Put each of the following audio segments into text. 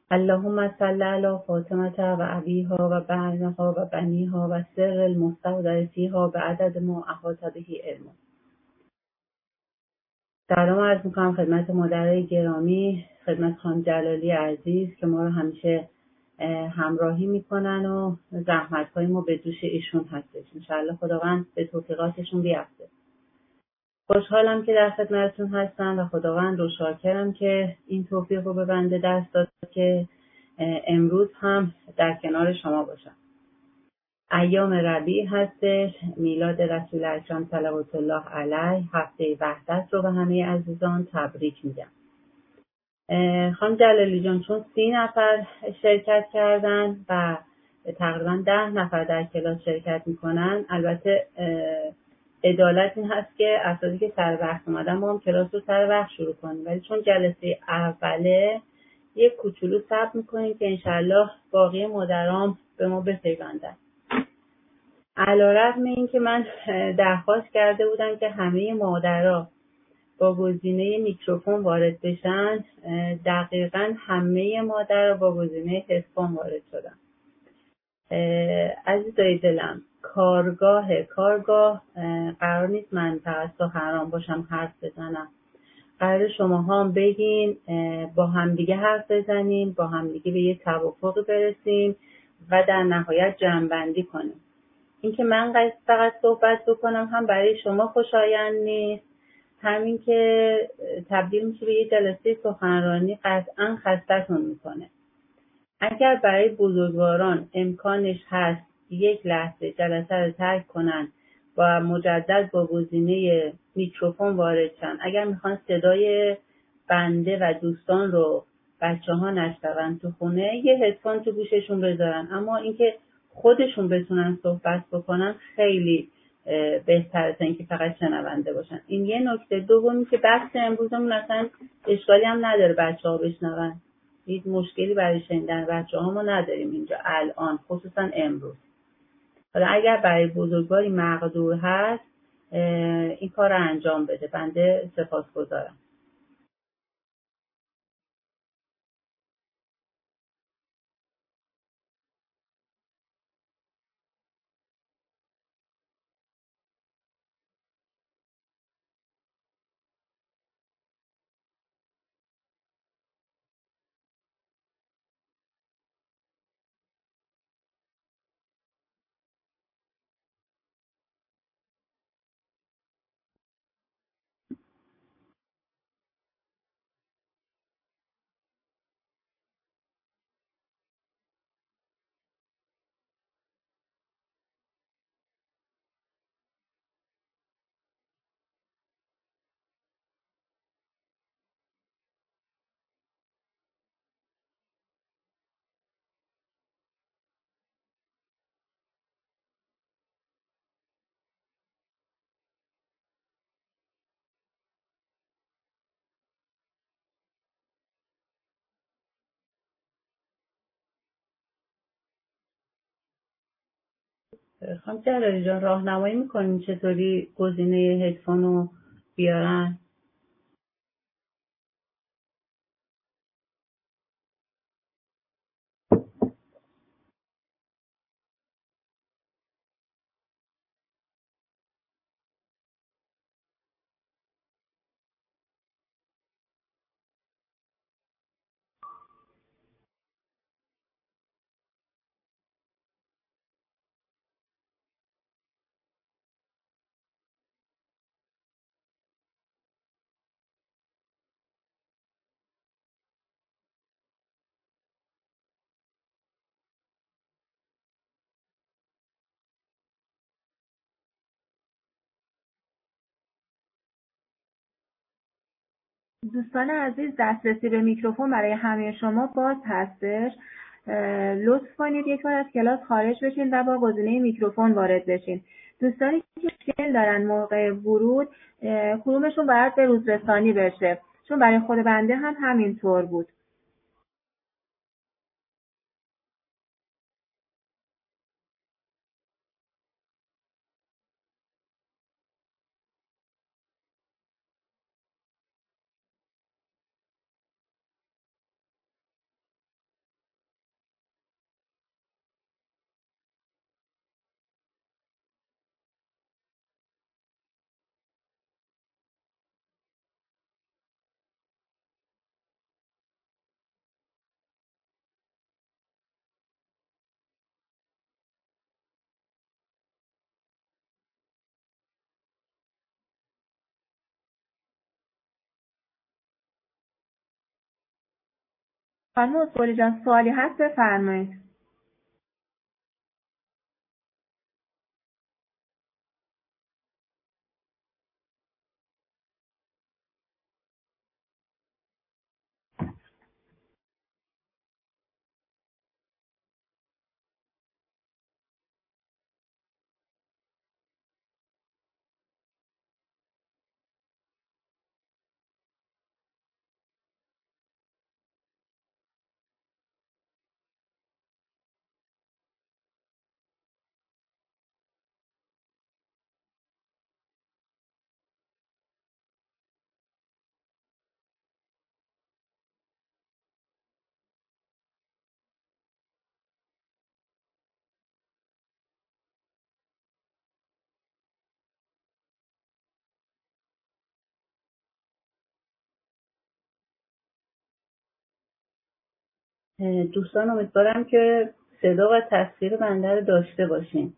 اللهم صل علی فاطمه و ابیها و بنها و بنیها و سر المستودع فیها به عدد ما احاط به علم. سلام عرض میکنم خدمت مادرای گرامی، خدمت خانم جلالی عزیز که ما رو همیشه همراهی میکنن و زحمت‌های ما به دوش ایشون هستش. انشاءالله خداوند به توفیقاتشون بیفته. خوشحالم که در خدمتتون هستم و خداوند رو شاکرم که این توفیق رو به بنده دست داد که امروز هم در کنار شما باشم. ایام ربیع هستش، میلاد رسول اکرم صلوات الله علیه، هفته وحدت رو به همه عزیزان تبریک میگم. خانم جلالی جان، چون 30 نفر شرکت کردن و تقریبا 10 نفر در کلاس شرکت میکنن، البته عدالت این هست که افرادی که سر وقت اومدن ما هم کلاس رو سر وقت شروع کنیم، ولی چون جلسه اوله یک کوچولو صبر میکنیم که انشالله باقی مدرام به ما بپیوندن. علیرغم این که من درخواست کرده بودم که همه مادرها با گزینه میکروفون وارد بشن، دقیقاً همه مادرها با گزینه هدفون وارد شدن. عزیزای دلم، کارگاه قرار نیست من فقط سخنران باشم حرف بزنم. قرار شما هم بگین، با همدیگه حرف بزنیم، با همدیگه به یه توافقی برسیم و در نهایت جمع‌بندی کنیم. اینکه من فقط صحبت بکنم هم برای شما خوشایند نیست، همین که تبدیل میشه به یه جلسه سخنرانی قطعا خستتون میکنه. اگر برای بزرگواران امکانش هست یک لحظه جلسه رو ترک کنن و مجدد با گزینه میکروفون وارد شن، اگر میخوان صدای بنده و دوستان رو بچه ها نشنون تو خونه، یه هدفون تو گوششون بذارن، اما اینکه خودشون بتونن صحبت بکنن خیلی بهتره تا اینکه فقط شنونده باشن. این یه نکته. دومی که بحث امروزمون اصلا اشکالی هم نداره بچه ها بشنون، هیچ مشکلی برای شنیدن بچه ها ما نداریم اینجا الان، خصوصا امروز. حالا اگر برای بزرگواری مقدور هست این کار رو انجام بده، بنده سپاسگزارم. خانم جلالی جان، راهنمایی میکنین چطوری گزینه هدفون رو بیارن؟ دوستان عزیز، دسترسی به میکروفون برای همه شما باز هستش. لطف کنید یک بار از کلاس خارج بشین و با گزینه میکروفون وارد بشین. دوستانی که مشکل دارن موقع ورود، کدومشون باید به روز رسانی بشه، چون برای خود بنده هم همینطور بود. خانم اصولی جان سوالی هست بفرمایید. دوستان امیدوارم که صدا و تصویر بنده رو داشته باشین.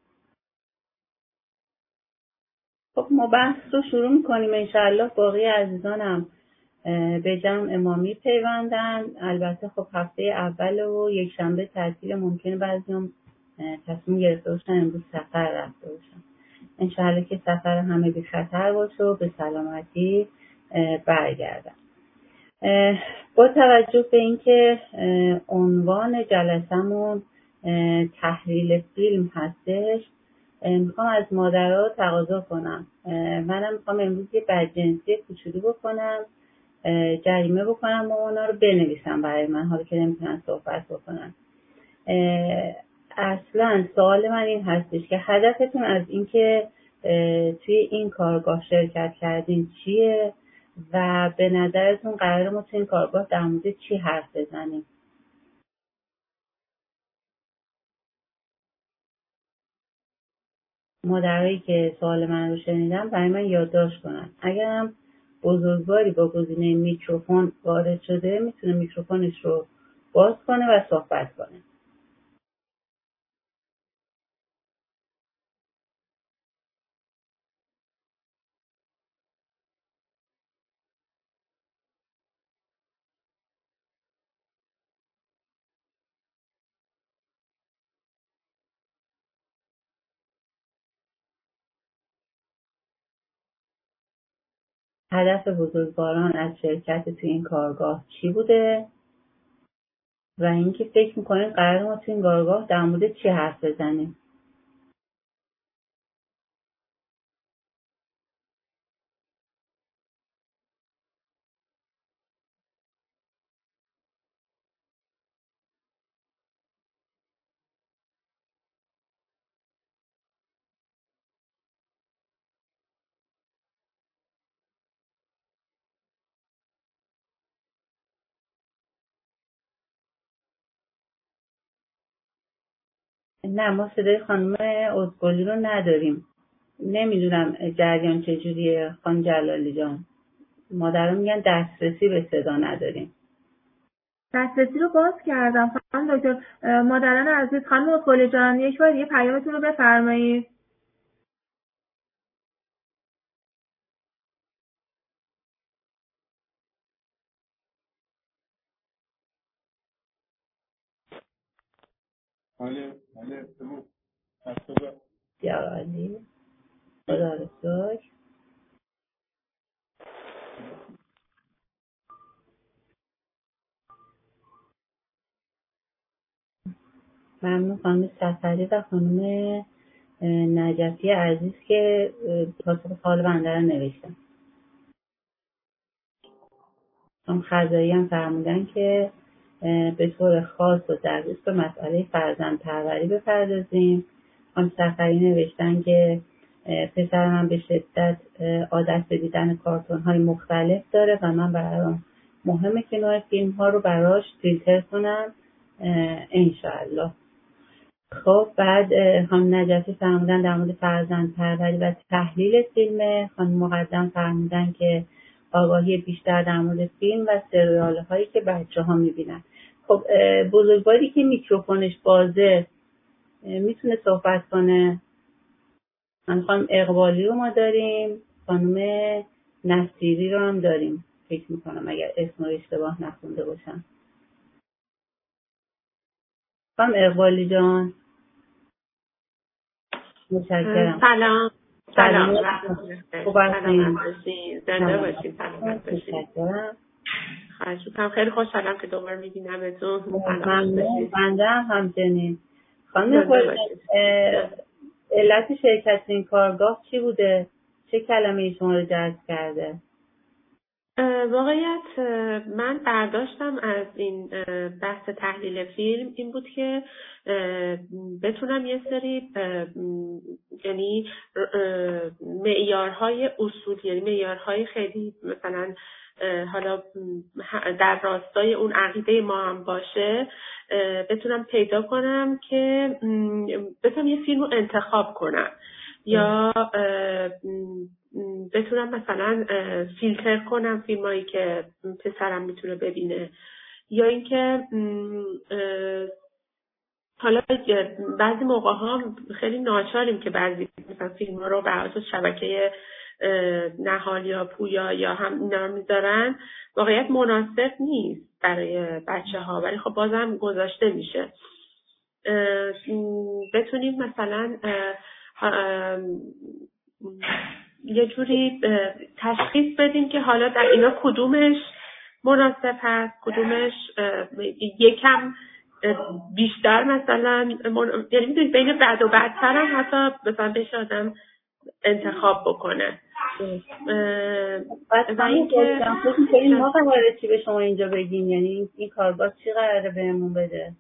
خب ما بحث رو شروع میکنیم. انشاءالله باقی عزیزانم به جمع امامی پیوندن. البته خب هفته اول و یک شنبه تعطیل، ممکنه بعضیام تصمیم گرفته باشن امروز سفر رفته باشن. انشاءالله که سفر همه بی خطر باشه و به سلامتی برگردن. با توجه به اینکه عنوان جلسمون تحلیل فیلم هستش، میخوام از مادرها تقاضا کنم. منم میخوام امروز یه بدجنسی کوچولو بکنم، جریمه بکنم و اونا رو بنویسم برای من، حالا که نمیتونن صحبت بکنن. اصلا سوال من این هستش که هدفتون از اینکه توی این کارگاه شرکت کردین چیه و به نظرتون قراره ما توی این کارگاه در مورد چی حرف بزنیم؟ مادرایی که سوال من رو شنیدن برای من یادداشت کنن. اگرم بزرگواری با گزینه میکروفون وارد شده میتونه میکروفونش رو باز کنه و صحبت کنه. هدف بزرگواران از شرکت توی این کارگاه چی بوده و اینکه فکر میکنین قرار ما توی این کارگاه در مورد چی حرف بزنیم؟ نه، ما صدای خانم ازگلی رو نداریم. نمیدونم جریان چجوریه خانم جلالی جان. مادرم میگن دسترسی به صدا نداریم. دسترسی رو باز کردم خانم دکتر. مادران عزیز، خانم اصولی جان یک بار دیگه پیامتون رو بفرمایید. یا علی خدا رو شکر. ممنون خانم سفری و خانم نجفی عزیز که پاسخ سوال بنده رو نوشتن. خانم خزایی هم فرمودن که به طور خاص و دقیق به مسئله فرزند پروری بپردازیم. خانم سفری نوشتن که پسر من به شدت عادت به دیدن کارتون های مختلف داره و من برام مهمه که نوع فیلم ها رو براش فیلتر کنم انشاءالله. خب بعد خانم نجفی فرمودن در مورد فرزند پروری و تحلیل فیلم. خانم مقدم فرمودن که آگاهی بیشتر در مورد فیلم و سریال هایی که بچه ها میبینن. خب بزرگواری که میکروفونش بازه میتونه صحبت کنه. خانم اقبالی رو ما داریم، خانم نصیری رو هم داریم فکر میکنم اگر اسم رو اشتباه نخونده باشم. خانم اقبالی جان متشکرم. سلام. سلام. خوب هستین؟ زنده باشین. سلامت باشین. متشکرم. خواهش می‌کنم. خیلی خوشحالم که دوباره می‌بینمتون. بنده هم همچنین. خانم اقبالی علت شرکت این کارگاه چی بوده؟ چه کلمه‌ای شما رو جذب کرده؟ واقعیت من برداشتم از این بحث تحلیل فیلم این بود که بتونم یه سری یعنی معیارهای اصولی، یعنی معیارهای خیلی مثلا حالا در راستای اون عقیده ما هم باشه بتونم پیدا کنم که بتونم یه فیلم رو انتخاب کنم یا بتونم مثلا فیلتر کنم فیلمایی که پسرم میتونه ببینه، یا اینکه حالا بعضی موقع ها خیلی ناچاریم که بعضی مثلا فیلم ها رو به اساس شبکه نهال یا پویا یا هم اینا میذارن، واقعیت مناسب نیست برای بچه ها، ولی خب بازم گذاشته میشه. بتونیم مثلا یه جوری تشخیص بدیم که حالا در اینا کدومش مناسب هست، کدومش یکم بیشتر مثلا یعنی میدونید بین بد و بدتر هم حتی مثلا بشه آدم انتخاب بکنه. و اینکه ما قراره چی به شما اینجا بگیم، یعنی این کارگاه چی قراره بهمون بده؟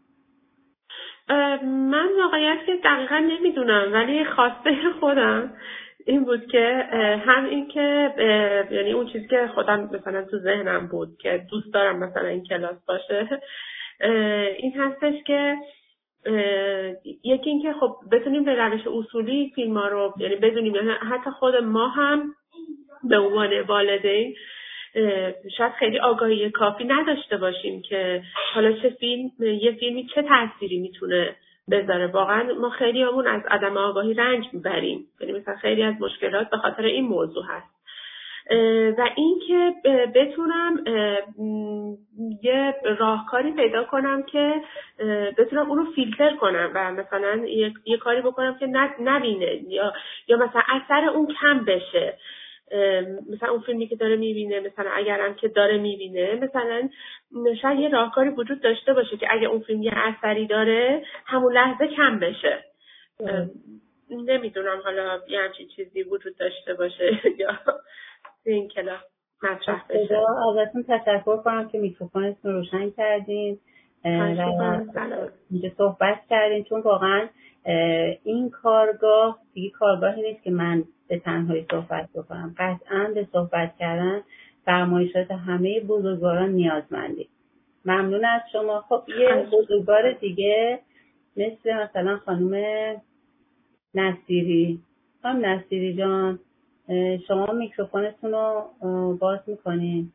من واقعیت که دقیقا نمیدونم، ولی خواسته خودم این بود که هم این که یعنی اون چیزی که خودم مثلا تو ذهنم بود که دوست دارم مثلا این کلاس باشه این هستش که یکی این که خب بتونیم به روش اصولی فیلم ها رو یعنی بدونیم، یعنی حتی خود ما هم به عنوان والدین شاید خیلی آگاهی کافی نداشته باشیم که حالا یه فیلمی چه تأثیری میتونه بذاره. واقعا ما خیلی همون از عدم آگاهی رنج میبریم، یعنی مثلا خیلی از مشکلات به خاطر این موضوع هست. و این که بتونم یه راهکاری پیدا کنم که بتونم اون رو فیلتر کنم و مثلا یه کاری بکنم که نبینه یا مثلا اثر اون کم بشه. مثلا اون فیلمی که داره میبینه، مثلا اگرم که داره میبینه، مثلا شاید یه راهکاری وجود داشته باشه که اگه اون فیلم یه اثری داره همون لحظه کم بشه. نمیدونم حالا یه همچین چیزی وجود داشته باشه یا این کلاس مطرح بشه. ازتون تشکر کنم که میکروفونتون روشن کردین و اینجا صحبت کردین، چون واقعا این کارگاه دیگه کارگاهی نیست که من به تنهایی صحبت بکنم. قطعا به صحبت کردن فرمایشات همه بزرگواران نیازمندی. ممنون از شما. خب یه بزرگوار دیگه مثلا خانم نصیری. خانم نصیری جان شما میکروفونتون رو باز میکنین.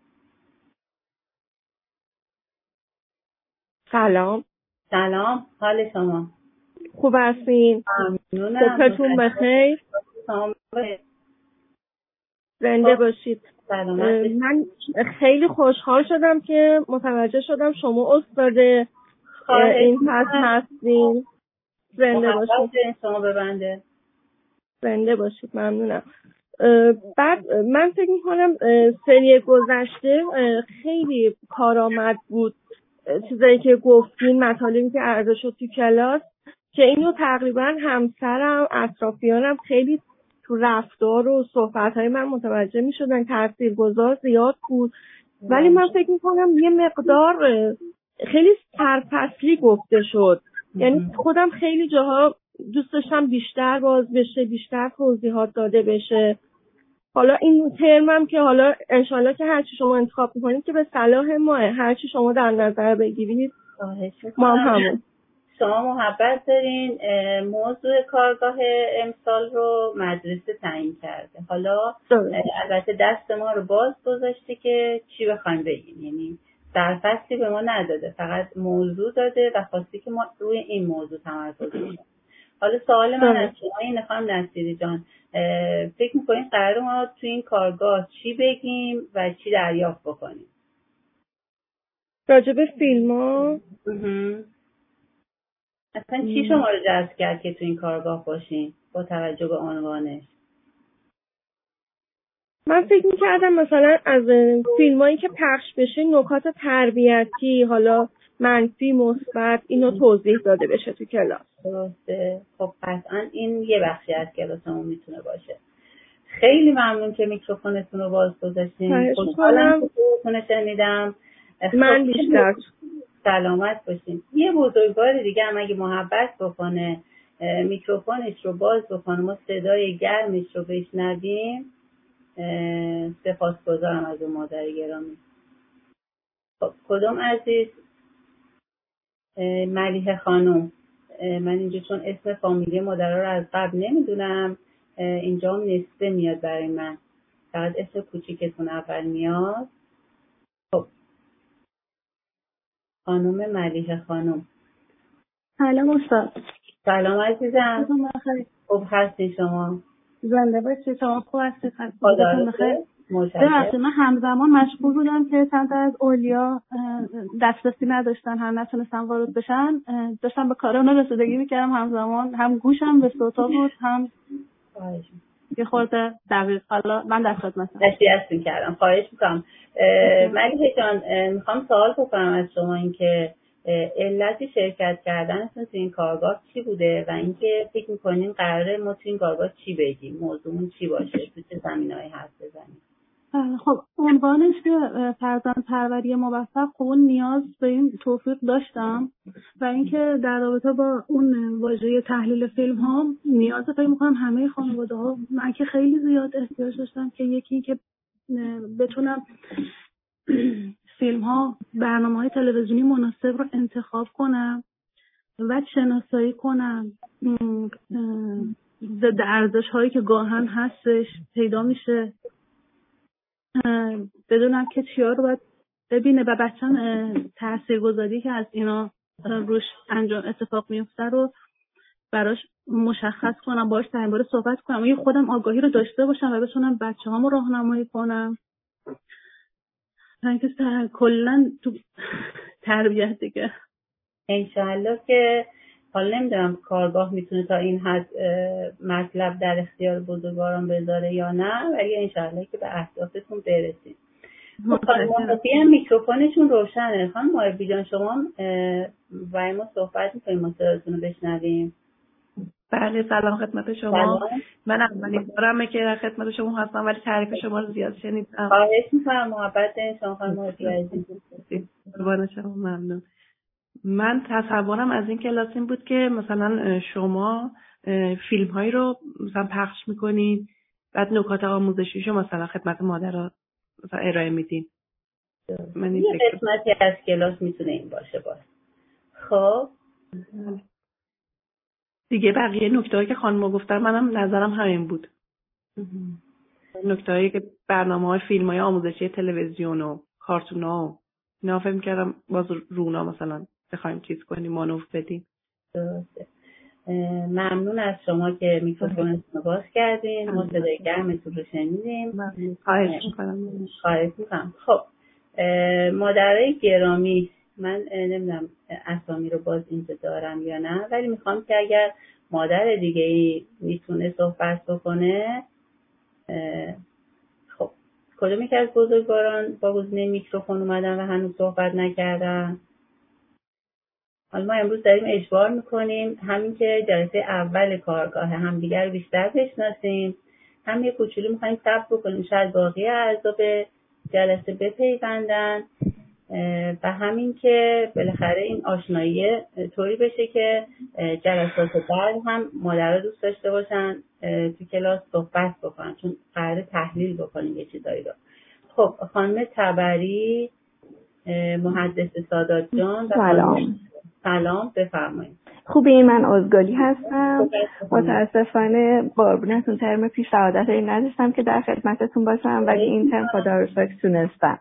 سلام. حال شما خوب هستین؟ ممنونم. صبحتون بخیر. زنده باشید. من خیلی خوشحال شدم که متوجه شدم شما استاد این فصل هستین. زنده باشید. شما ببنده. زنده باشید. ممنونم. بعد من فکر میکنم سری گذشته خیلی کارآمد بود چیزایی که گفتین، مطالبی که عرضه شد تو کلاس، که اینو تقریبا همسرم اطرافیانم خیلی تو رفتار و صحبت‌های من متوجه می‌شدن. تاثیرگذار زیاد بود، ولی من فکر می‌کنم یه مقدار خیلی سرفصلی گفته شد. یعنی خودم خیلی جاها دوست داشتم بیشتر باز بشه، بیشتر توضیحات داده بشه. حالا این ترمم که حالا انشالله که هرچی شما انتخاب میکنید که به صلاح ماه، هرچی شما در نظر بگیرید ما همون. شما محبت دارین. موضوع کارگاه امسال رو مدرسه تعیین کرده. حالا البته دست ما رو باز گذاشته که چی بخوایم بگیم، یعنی سرفصلی به ما نداده، فقط موضوع داده و خواسته که ما روی این موضوع تمرکز کنیم. حالا سوال من از شما اینه خانم نصیری جان، فکر می‌کنید قراره ما تو این کارگاه چی بگیم و چی دریافت بکنیم؟ راجع به فیلم‌ها اصلا چی شما رو جذب کرد که تو این کارگاه باشین با توجه به عنوانش؟ من فکر میکردم مثلا از فیلمایی که پخش بشه نکات تربیتی، حالا منفی مثبت، اینو توضیح داده بشه تو کلاس. درسته. خب قطعا این یه بخشی از کلاسمون میتونه باشه. خیلی ممنون که میکروفونتون رو باز گذاشتین. خوشحالم که صداتون شنیدم. من بیشتر. سلامت باشین. یه بزرگوار دیگه هم اگه محبت بکنه میکروفونش رو باز بکنه ما صدای گرمش رو بشنویم، سپاسگزارم از اون مادر گرامی. خب کدوم عزیز؟ ملیحه خانم. من اینجا چون اسم فامیلی مادرها رو از قبل نمیدونم، اینجا هم نسبه میاد برای من، فقط اسم کوچیکتون اول میاد. خب خانم ملیحه خانم. سلام استاد. سلام عزیزم. خوب هستی شما؟ زنده باشید. شما خوب هستید؟ خدا بخیر. من همزمان مشغول بودم که چند تا از اولیا دسترسی نداشتن، هم نتونستن وارد بشن، داشتم به کار اونا رسیدگی میکردم، همزمان هم گوشم به صوتا بود هم یه خورده دقیق. حالا من در خدمتم. دسترسی کردم. خواهش میکنم. ملیحه جان میخوام سوال بکنم از شما، این که علت شرکت کردنتون تو این کارگاه چی بوده و اینکه فکر میکنین قراره ما تو این کارگاه چی بگیم، موضوعمون چی باشه، تو چه زمینه‌ای حرف بزنیم؟ خب عنوانش که فرزند پروری موفق، خب اون نیاز به این توفیق داشتم و اینکه در رابطه با اون واژه تحلیل فیلم ها نیاز فکر می‌کنم همه خانواده ها، من که خیلی زیاد احتیاج داشتم که یکی که بتونم فیلم ها، برنامه‌های تلویزیونی مناسب رو انتخاب کنم و شناسایی کنم، ضد ارزش هایی که گاهن هستش پیدا میشه، بدونم که چیا رو باید ببینه و بچه‌م تاثیرگذاری که از اینا روش انجام اتفاق میفته رو براش مشخص کنم، باهاش درباره صحبت کنم و خودم آگاهی رو داشته باشم و بتونم بچه‌هامو راهنمایی کنم. اینکه کلا تو تربیت دیگه انشالله که حالا نمیدونم کارگاه میتونه تا این حد مطلب در اختیار بزرگواران بذاره یا نه، ولی انشالله که به اهدافتون برسید. خانم محبی هم میکروفونشون روشنه. خانم محبی جان شما برای ما صحبت میکنیم، ما صداتون رو بشنویم. بله سلام خدمت شما. من اولین بارمه که در خدمت شما هستم ولی تعریف شما رو زیاد شنیدم. خواهش میکنم. محبت شما خانم محبی عزیز. قربان شما، ممنون. من تصورم از این کلاس این بود که مثلا شما فیلم هایی رو مثلا پخش میکنین، بعد نکات آموزشیشو مثلا خدمت مادرها مثلا ارائه میدین. من یه قسمتی از کلاس میتونه این باشه باشه. خب دیگه بقیه نکته‌هایی که خانم‌ها گفتن منم نظرم همین بود. نکته‌هایی که برنامه‌های فیلم‌های آموزشی تلویزیون و کارتون‌ها و اینا فکر می‌کردم باز رونا مثلا بخوایم چیز کنیم، مانور بدیم. درسته. ممنون از شما که میکروفونتون رو باز کردین. ما صدای گرمتون رو شنیدیم. خواهش می‌کنم. خب مادرای گرامی، من نمیدونم اسامی رو باز اینجا دارم یا نه، ولی میخوام که اگر مادر دیگه ای میتونه صحبت بکنه. خب کدومی که از بزرگواران با گزینه میکروفون اومدن و هنوز صحبت نکردن؟ حالا ما امروز داریم اجبار میکنیم همین که جلسه اول کارگاه همدیگر رو بیشتر بشناسیم، هم یه کوچولو میخوایم صبر بکنیم شاید باقی اعضا به جلسه بپیوندن و همین که بالاخره این آشنایی طوری بشه که جلسات بعد هم مادرها دوست داشته باشن تو کلاس صحبت بکنن، چون قراره تحلیل بکنیم یه چیزایی رو. خب خانم تبری، محدث سادات جان. سلام بفرمایید. خوبی؟ من ازگالی هستم. متاسفانه قربونتون ترم پیش سعادت این نداشتم که در خدمتتون باشم، ولی این ترم خدا رو شکر تونستم.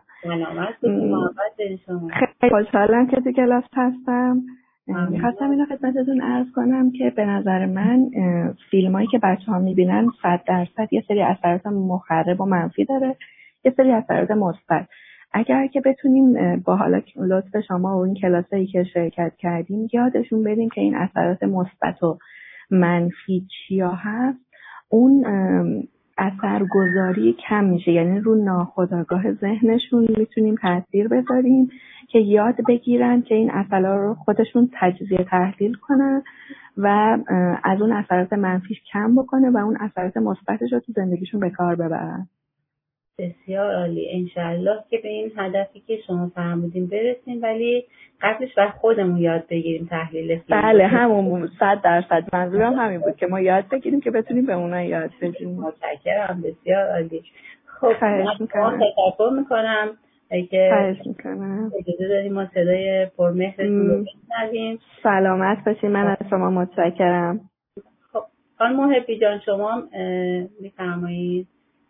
خیلی خوشحالم که تو کلاس هستم. میخواستم اینو خدمتتون عرض کنم که به نظر من فیلمایی که بچه‌ها میبینن 100% یه سری اثرات مخرب و منفی داره، یه سری اثرات مثبت. اگر که بتونیم با حالا لطف شما و این کلاسایی که شرکت کردیم یادشون بدیم که این اثرات مثبت و منفی چیا هست، اون اثرگذاری کم میشه. یعنی رو ناخودآگاه ذهنشون میتونیم تاثیر بذاریم که یاد بگیرن که این اثرات رو خودشون تجزیه تحلیل کنن و از اون اثرات منفیش کم بکنه و اون اثرات مثبتش رو تو زندگیشون به کار ببرن. بسیار عالی. انشالله که به این هدفی که شما فرمودین برسیم، ولی قبلش باید خودمون یاد بگیریم تحلیل فیلم. بله همون 100% منظورم همین بود که ما یاد بگیریم که بتونیم به اونا یاد بدیم. متشکرم. بسیار عالی. خب خواهش میکنم. تشکر میکنم که خواهش میکنم اجازه دادیم ما صدای پرمهرتون رو بشنویم. سلامت باشین. من از شما متشکرم. خب خانم محبی جان شما میفرمایید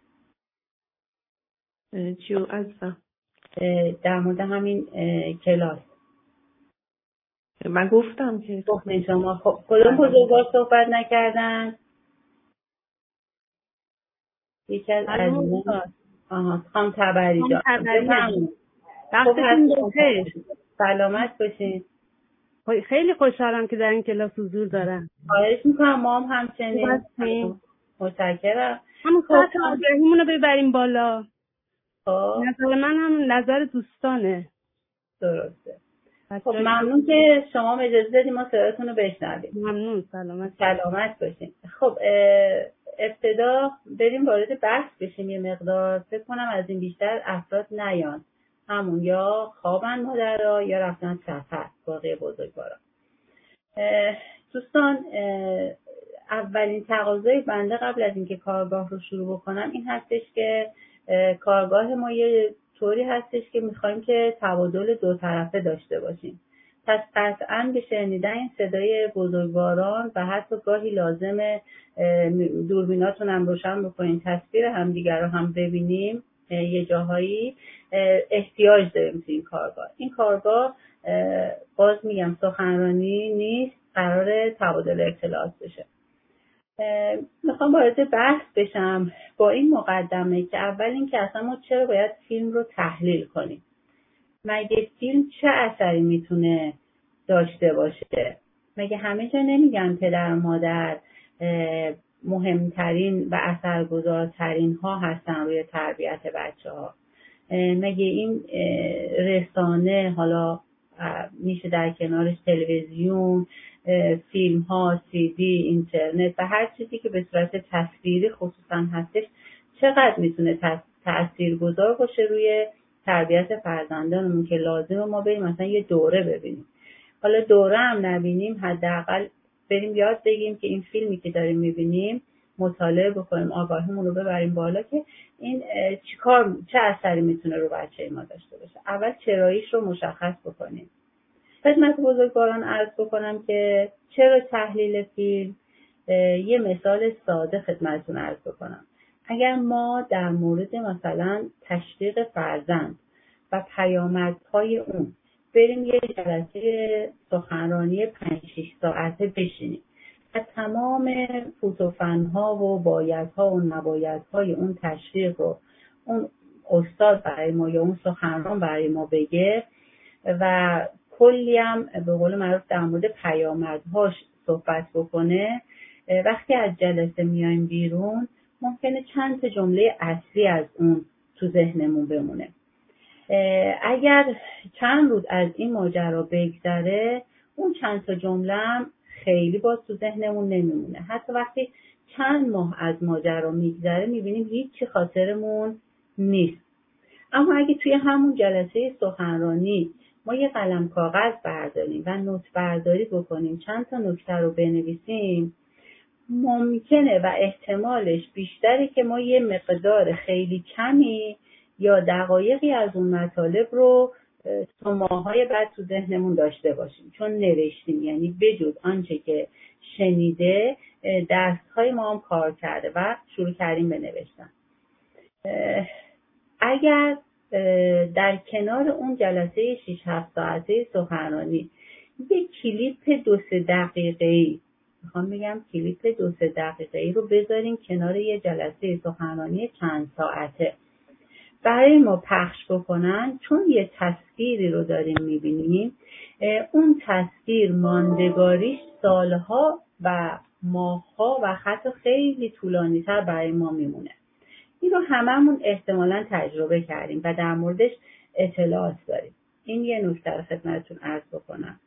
چیو عزیزم؟ در مورد همین کلاس من گفتم که شما خب کدوم بزرگوار صحبت نکردن؟ یکی از خانم تبری جان. وقتتون بخیر. سلامت باشین. خیلی خوشحالم که در این کلاس حضور دارم. خواهش میکنم. ما هم همچنین. متشکرم. همون سطح آگاهیمون رو ببریم بالا. نظر من هم نظر دوستانه. درسته. خب ممنون که شما اجازه دادیم ما صداتون رو بشنویم. ممنون. سلامت باشین. خب ابتدا بریم وارد بحث بشیم. یه مقدار فکر کنم از این بیشتر افراد نیان، همون یا خوابن مادرها یا رفتن سفر باقی بزرگوارا. دوستان اولین تقاضای بنده قبل از اینکه کارگاه رو شروع بکنم این هستش که کارگاه ما یه طوری هستش که میخوایم که تبادل دو طرفه داشته باشیم. پس قطعاً به شنیدن این صدای بزرگواران و حتی گاهی لازمه دوربیناتون هم روشن بکنین، تصویر همدیگر رو هم ببینیم، یه جاهایی احتیاج داریم تو این کارگاه. این کارگاه باز میگم سخنرانی نیست، قرار تبادل اطلاعات بشه. میخوام وارد بحث بشم با این مقدمه که اول این که اصلا ما چرا باید فیلم رو تحلیل کنیم. مگه فیلم چه اثری میتونه داشته باشه؟ مگه همه جا نمیگن پدر و مادر مهمترین و اثرگذارترین ها هستن روی تربیت بچه ها؟ مگه این رسانه، حالا میشه در کنارش تلویزیون، فیلم ها، سی دی، اینترنت و هر چیزی که به صورت تصویری خصوصا هستش، چقدر میتونه تاثیرگذار باشه روی تربیت فرزندانمون که لازمه ما بریم مثلا یه دوره ببینیم. حالا دوره هم نبینیم، حداقل بریم یاد بگیریم که این فیلمی که داریم میبینیم مطالعه بکنیم، آگاهیمون رو ببریم بالا که این چه اثری میتونه رو بچه ما داشته باشه. اول چراییش رو مشخص بکنیم. خدمت بزرگواران عرض بکنم که چرا تحلیل فیلم. یه مثال ساده خدمتتون عرض بکنم. اگر ما در مورد مثلا تشویق فرزند و پیامدهای اون بریم یه جلسه سخنرانی 5-6 ساعته بشینیم و تمام فوتوفنها و بایدها و نبایدهای اون تشویق رو اون استاد برای ما یا اون سخنران برای ما بگه و کلی هم به قول معروف در مورد پیامدهاش صحبت بکنه، وقتی از جلسه میایم بیرون ممکنه چند تا جمله اصلی از اون تو ذهنمون بمونه. اگر چند روز از این ماجرا بگذره اون چند تا جمله هم خیلی باز تو ذهنمون نمیمونه. حتی وقتی چند ماه از ماجرا میگذره میبینیم هیچی خاطرمون نیست. اما اگه توی همون جلسه سخنرانی ما یه قلم کاغذ برداریم و نوت برداری بکنیم، چند تا نکته رو بنویسیم، ممکنه و احتمالش بیشتره که ما یه مقدار خیلی کمی یا دقایقی از اون مطالب رو تو ماهای بعد تو ذهنمون داشته باشیم، چون نوشتیم. یعنی بجز آنچه که شنیده دستهای ما هم کار کرده و شروع کردیم به نوشتن. اگر در کنار اون جلسه 6-7 ساعته سخنرانی یک کلیپ 2-3 دقیقه‌ای، میخوام بگم کلیپ 2-3 دقیقه‌ای رو بذاریم کنار یه جلسه سخنرانی چند ساعته برای ما پخش بکنن، چون یه تصویری رو داریم میبینیم، اون تصویر ماندگاریش سالها و ماهها و حتی خیلی طولانی‌تر برای ما میمونه. این رو هممون احتمالاً تجربه کردیم و در موردش اطلاعات داریم. این یه نکته رو خدمتتون عرض بکنم.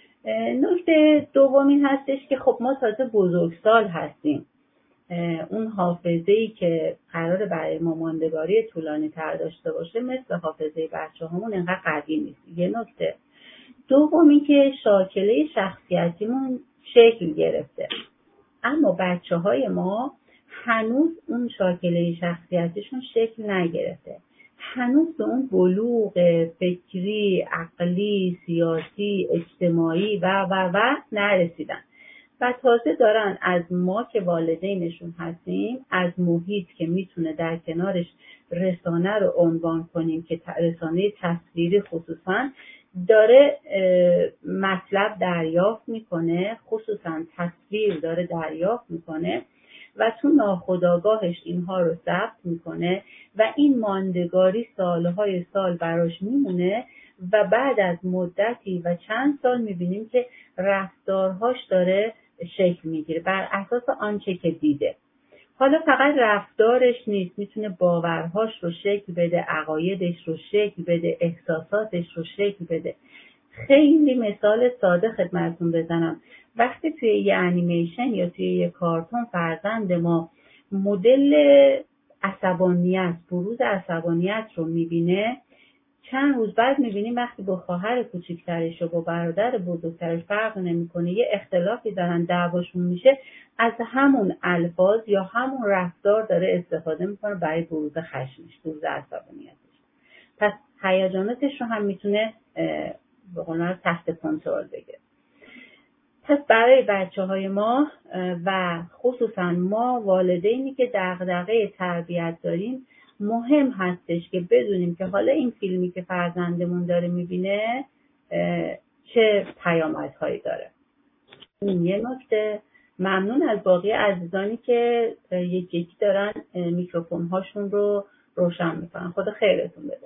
نکته دومی هستش که خب ما تازه بزرگسال هستیم. اون حافظه‌ای که قراره برای ما ماندگاری طولانی تر داشته باشه مثل حافظه بچه‌هامون انقدر قوی نیست. یه نکته. دومی که شاکله شخصیتیمون شکل گرفته، اما بچه‌های ما هنوز اون شاکله شخصیتیشون شکل نگرفته. هنوز به اون بلوغ فکری، عقلی، سیاسی، اجتماعی و نرسیدن و تازه دارن از ما که والدینشون هستیم، از محیط که میتونه در کنارش رسانه رو عنوان کنیم که رسانه تصویری خصوصا داره مطلب دریافت میکنه، خصوصا تصویر داره دریافت میکنه و تو ناخودآگاهش اینها رو ضبط میکنه و این ماندگاری سالهای سال براش میمونه و بعد از مدتی و چند سال میبینیم که رفتارهاش داره شکل میگیره بر اساس آنچه که دیده. حالا فقط رفتارش نیست، میتونه باورهاش رو شکل بده، عقایدش رو شکل بده، احساساتش رو شکل بده. خیلی مثال ساده خدمتتون بزنم. وقتی توی یه انیمیشن یا توی یه کارتون فرزند ما مدل عصبانیت، بروز عصبانیت رو میبینه، چند روز بعد میبینیم وقتی با خواهر کوچیکترش و با برادر بزرگترش فرق نمیکنه، یه اختلافی دارن، دعواشون میشه، از همون الفاظ یا همون رفتار داره استفاده میکنه برای بروز خشمش، بروز عصبانیتش. پس هیجاناتش رو هم میتونه به قول تحت کنترل بگیره. پس برای بچه‌های ما و خصوصا ما والدینی که دغدغه تربیت داریم مهم هستش که بدونیم که حالا این فیلمی که فرزندمون داره میبینه چه پیامدهایی داره. این یه نکته. ممنون از باقی عزیزانی که یکی دارن میکروفون هاشون رو روشن میکنن. خدا خیرتون بده.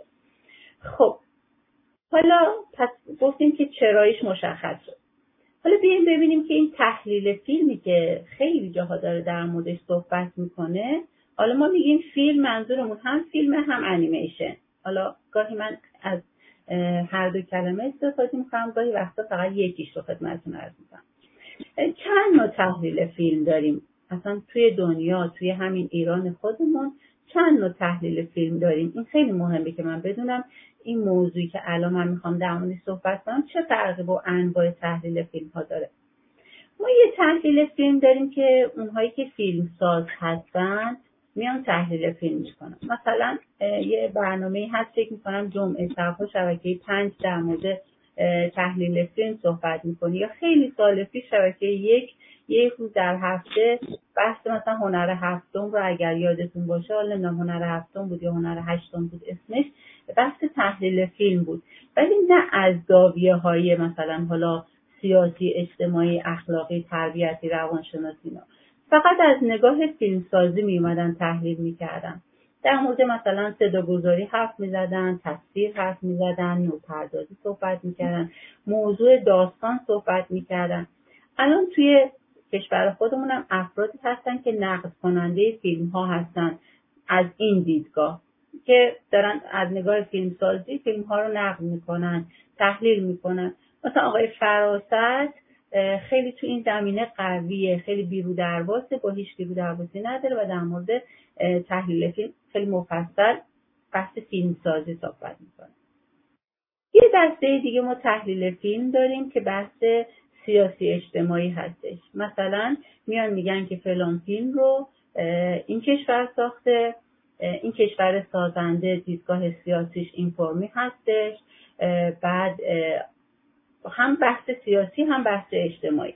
خب حالا پس گفتیم که چراییش مشخص شد. حالا بیایم ببینیم که این تحلیل فیلمی که خیلی جاها داره در موردش صحبت میکنه، حالا ما میگیم فیلم، منظورمون هم فیلم هم انیمیشن. حالا گاهی من از هر دو کلمه استفاده میکنم، گاهی وقتا فقط یکیش رو خدمتتون عرض میکنم. چند نوع تحلیل فیلم داریم اصلا توی دنیا، توی همین ایران خودمون چند نوع تحلیل فیلم داریم. این خیلی مهمه که من بدونم این موضوعی که الان من میخوام در موردش صحبت کنم چه فرقی با انواع تحلیل فیلم ها داره. ما یه تحلیل فیلم داریم که اونهایی که فیلم ساز هستن میان تحلیل فیلم میکنن. مثلا یه برنامه‌ای هست، فکر میکنم جمعه شب‌ها شبکه 5 در مورد تحلیل فیلم صحبت میکنه، یا خیلی سال پیش شبکه یک روز در هفته بحث مثلا هنر هفتم رو اگر یادتون باشه، حالا نه هنر هفتم بود یا هنر هشتم بود اسمش، بحث تحلیل فیلم بود، ولی نه از زاویه‌های مثلا حالا سیاسی، اجتماعی، اخلاقی، تربیتی، روانشناسی، نه، فقط از نگاه فیلمسازی می اومدن تحلیل میکردن. در مورد مثلا صداگذاری حرف میزدن، تصویر حرف میزدن، نورپردازی صحبت میکردن، موضوع داستان صحبت میکردن. الان توی کشور خودمون هم افرادی هستن که نقد کننده فیلم ها هستن از این دیدگاه، که دارن از نگاه فیلمسازی فیلم ها رو نقد میکنن، تحلیل میکنن. مثلا آقای فراست خیلی تو این زمینه قویه، خیلی بیرودرباسه، با هیچ بیرودرباسی نداره و در مورد تحلیل فیلم خیلی مفصل بحث فیلمسازی صحبت میکنه. یه دسته دیگه ما تحلیل فیلم داریم که بحث سیاسی اجتماعی هستش. مثلا میان میگن که فلان فیلم رو این کشور ساخته، این کشور سازنده دیدگاه سیاسیش این فرمی هستش، بعد هم بحث سیاسی هم بحث اجتماعی،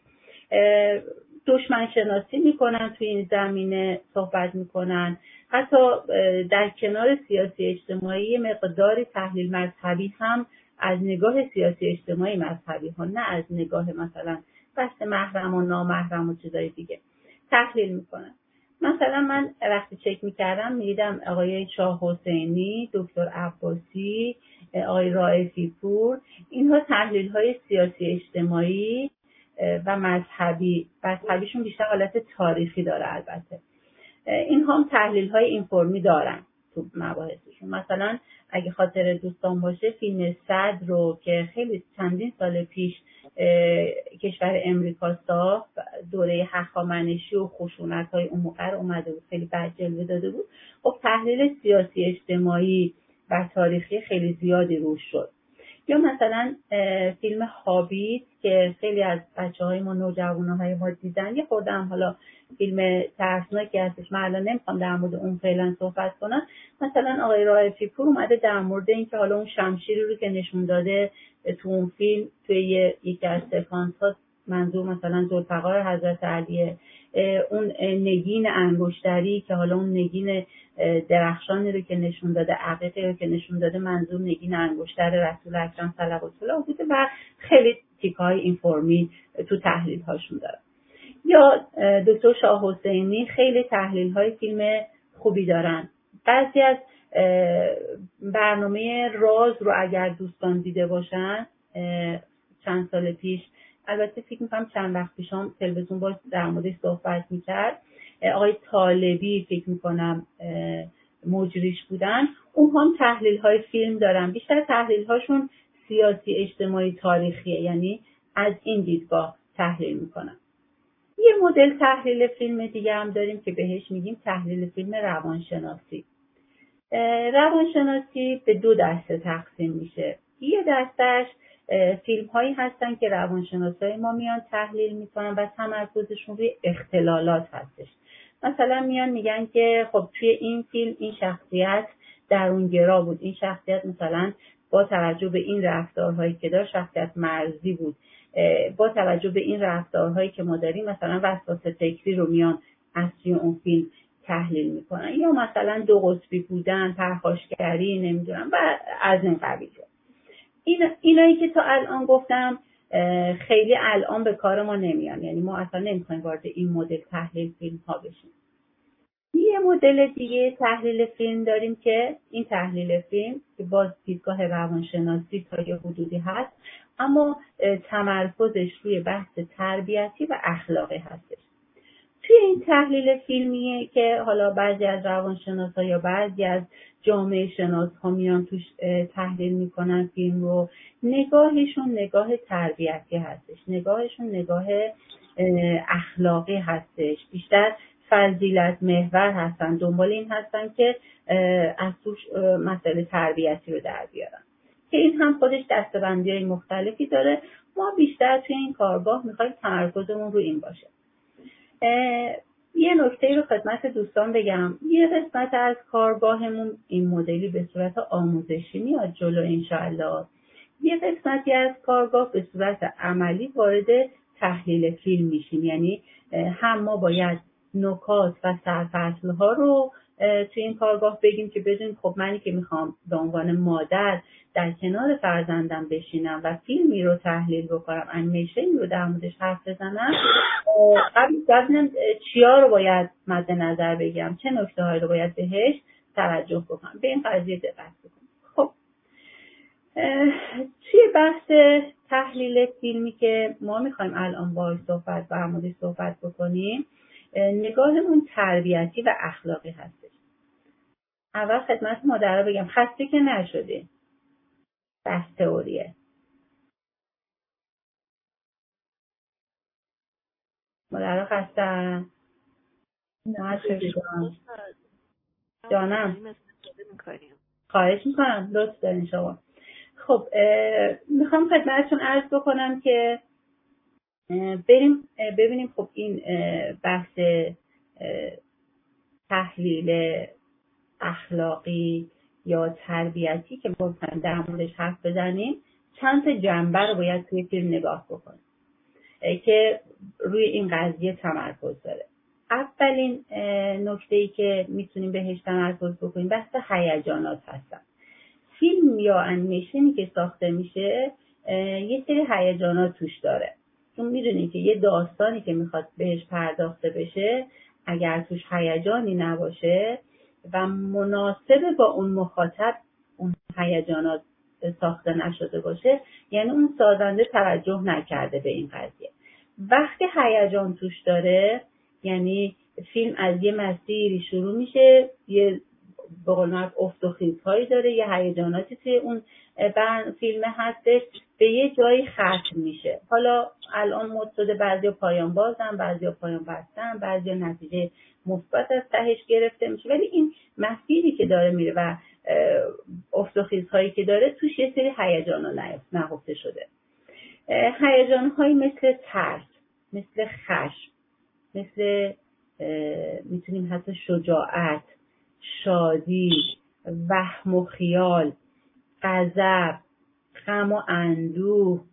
دشمن شناسی میکنن، توی این زمینه صحبت میکنن. حتی در کنار سیاسی اجتماعی مقداری تحلیل مذهبی هم از نگاه سیاسی اجتماعی مذهبی ها، نه از نگاه مثلا بحث محرم و نامحرم و چیزای دیگه تحلیل میکنن. مثلا من وقتی چک میکردم میدیدم آقای شاه حسینی، دکتر عباسی، آقای رائفی پور، اینها تحلیل های سیاسی اجتماعی و مذهبیشون بیشتر حالت تاریخی داره. البته اینها هم تحلیل های اینفورمی دارن تو مباحثشون. مثلا اگه خاطر دوستان باشه فیلم صدر رو که خیلی چندین سال پیش کشور امریکا ساخت، دوره هخامنشی و خشونت‌های اون موقع اومده بود، خیلی بد جلوه داده بود. خب تحلیل سیاسی اجتماعی و تاریخی خیلی زیادی روش شد. یا مثلا فیلم هابیت که خیلی از بچه‌های ما، نوجوانای ما دیدن، یه خورده هم حالا فیلم ترسناکی هستش، من الان نمیخوام در مورد اون فعلا صحبت کنم. مثلا آقای رائفی پور اومده در مورد این که حالا اون شمشیری رو که نشون داده تو اون فیلم توی یکی از سکانس‌ها، منظور مثلا ذوالفقار حضرت علیه، اون نگین انگشتری که حالا اون نگین درخشانی رو که نشون داده، عقیقی رو که نشون داده، منظور نگین انگشتر رسول اکرم صلوات الله بوده و خیلی تیک‌های اینفورمی تو تحلیل هاشون داره. یا دکتر شاه حسینی خیلی تحلیل های فیلم خوبی دارن. بعضی از برنامه راز رو اگر دوستان دیده باشن چند سال پیش، البته فکر میکنم چند وقت پیشم تلویزیون باز در موردش صحبت میکرد، آقای طالبی فکر میکنم مجریش بودن، اونها هم تحلیل های فیلم دارن. بیشتر تحلیل هاشون سیاسی اجتماعی تاریخیه، یعنی از این دیدگاه تحلیل میکنن. یه مدل تحلیل فیلم دیگه هم داریم که بهش میگیم تحلیل فیلم روانشناسی. روانشناسی به دو دسته تقسیم میشه. یه دستش فیلم هایی هستن که روانشناسای ما میان تحلیل میکنن و تمرکزشون روی اختلالات هستش. مثلا میان میگن که خب توی این فیلم این شخصیت درونگرا بود، این شخصیت مثلا با توجه به این رفتارهایی که داشت شخصیت مرزی بود، با توجه به این رفتارهایی که ما داریم مثلا وسواس فکری رو میان از توی اون فیلم تحلیل میکنن. یا مثلا دو قطبی بودن، پرخاشگری، نمیدونم و از این قبیل. اینایی که تا الان گفتم خیلی الان به کار ما نمیان، یعنی ما اصلا نمیخوایم وارد این مدل تحلیل فیلم ها بشیم. یه مدل دیگه تحلیل فیلم داریم که این تحلیل فیلم که باز دیدگاه روانشناسی تا یه حدودی هست، اما تمرکزش روی بحث تربیتی و اخلاقی هستش. توی این تحلیل فیلمیه که حالا بعضی از روانشناسا یا بعضی از جامعه شناس‌ها میان توش تحلیل میکنن فیلم رو، نگاهشون نگاه تربیتی هستش، نگاهشون نگاه اخلاقی هستش، بیشتر فضیلت محور هستن، دنبال این هستن که از توش مسئله تربیتی رو در بیارن، که این هم خودش دسته‌بندی‌های مختلفی داره. ما بیشتر توی این کارگاه میخوایم تمرکزمون رو این باشه. یه نکته رو خدمت دوستان بگم، یه قسمت از کارگاهمون این مدلی به صورت آموزشی میاد جلو انشاءالله، یه قسمتی از کارگاه به صورت عملی وارد تحلیل فیلم میشیم، یعنی هم ما باید نکات و سرفصل‌ها رو توی این کارگاه بگیم که بدونیم خب منی که میخوام به عنوان مادر در کنار فرزندم بشینم و فیلمی رو تحلیل بکنم، انیمیشنی رو در موردش حرف بزنم، قبل از چیا رو باید مد نظر بگیرم، چه نکته‌هایی رو باید بهش توجه بکنم، به این قضیه دقت بکنم. خب توی بحث تحلیل فیلمی که ما میخوایم الان باهاش صحبت بکنیم، نگاهمون تربیتی و اخلاقی هستش. اول خدمت مادرها بگم خسته که نشدین، بحث تئوریه. مادرها خسته جانم، خواهش میکنم، لطف دارین شما. خب میخوام خدمتتون عرض بکنم که بریم ببینیم خب این بحث تحلیل اخلاقی یا تربیتی که گفتم در موردش حرف بزنیم، چند تا جنبه رو باید توی فیلم نگاه بکنیم که روی این قضیه تمرکز داره. اولین نکته‌ای که میتونیم بهش تمرکز بکنیم بحث هیجانات هستن. فیلم یا انیمیشنی که ساخته میشه یه سری هیجانات توش داره، چون میدونید که یه داستانی که میخواد بهش پرداخته بشه اگر توش هیجانی نباشه و مناسب با اون مخاطب اون هیجانات ساخته نشده باشه، یعنی اون سازنده توجه نکرده به این قضیه. وقتی هیجان توش داره، یعنی فیلم از یه مسیری شروع میشه، یه به قول معروف افت و خیزهایی داره، یه هیجاناتی توی اون فیلم هستش، به یه جایی ختم میشه. حالا الان مد شده بعضیا پایان بازن، بعضیا پایان بستن، بعضیا نتیجه مثبت از تهش گرفته میشه، ولی این مسیری که داره میره و افت و خیزهایی که داره توش یه سری هیجانا نهفته شده. هیجانهایی مثل ترس، مثل خشم، مثل میتونیم حتی شجاعت، شادی، وهم و خیال، غضب، غم و اندوه،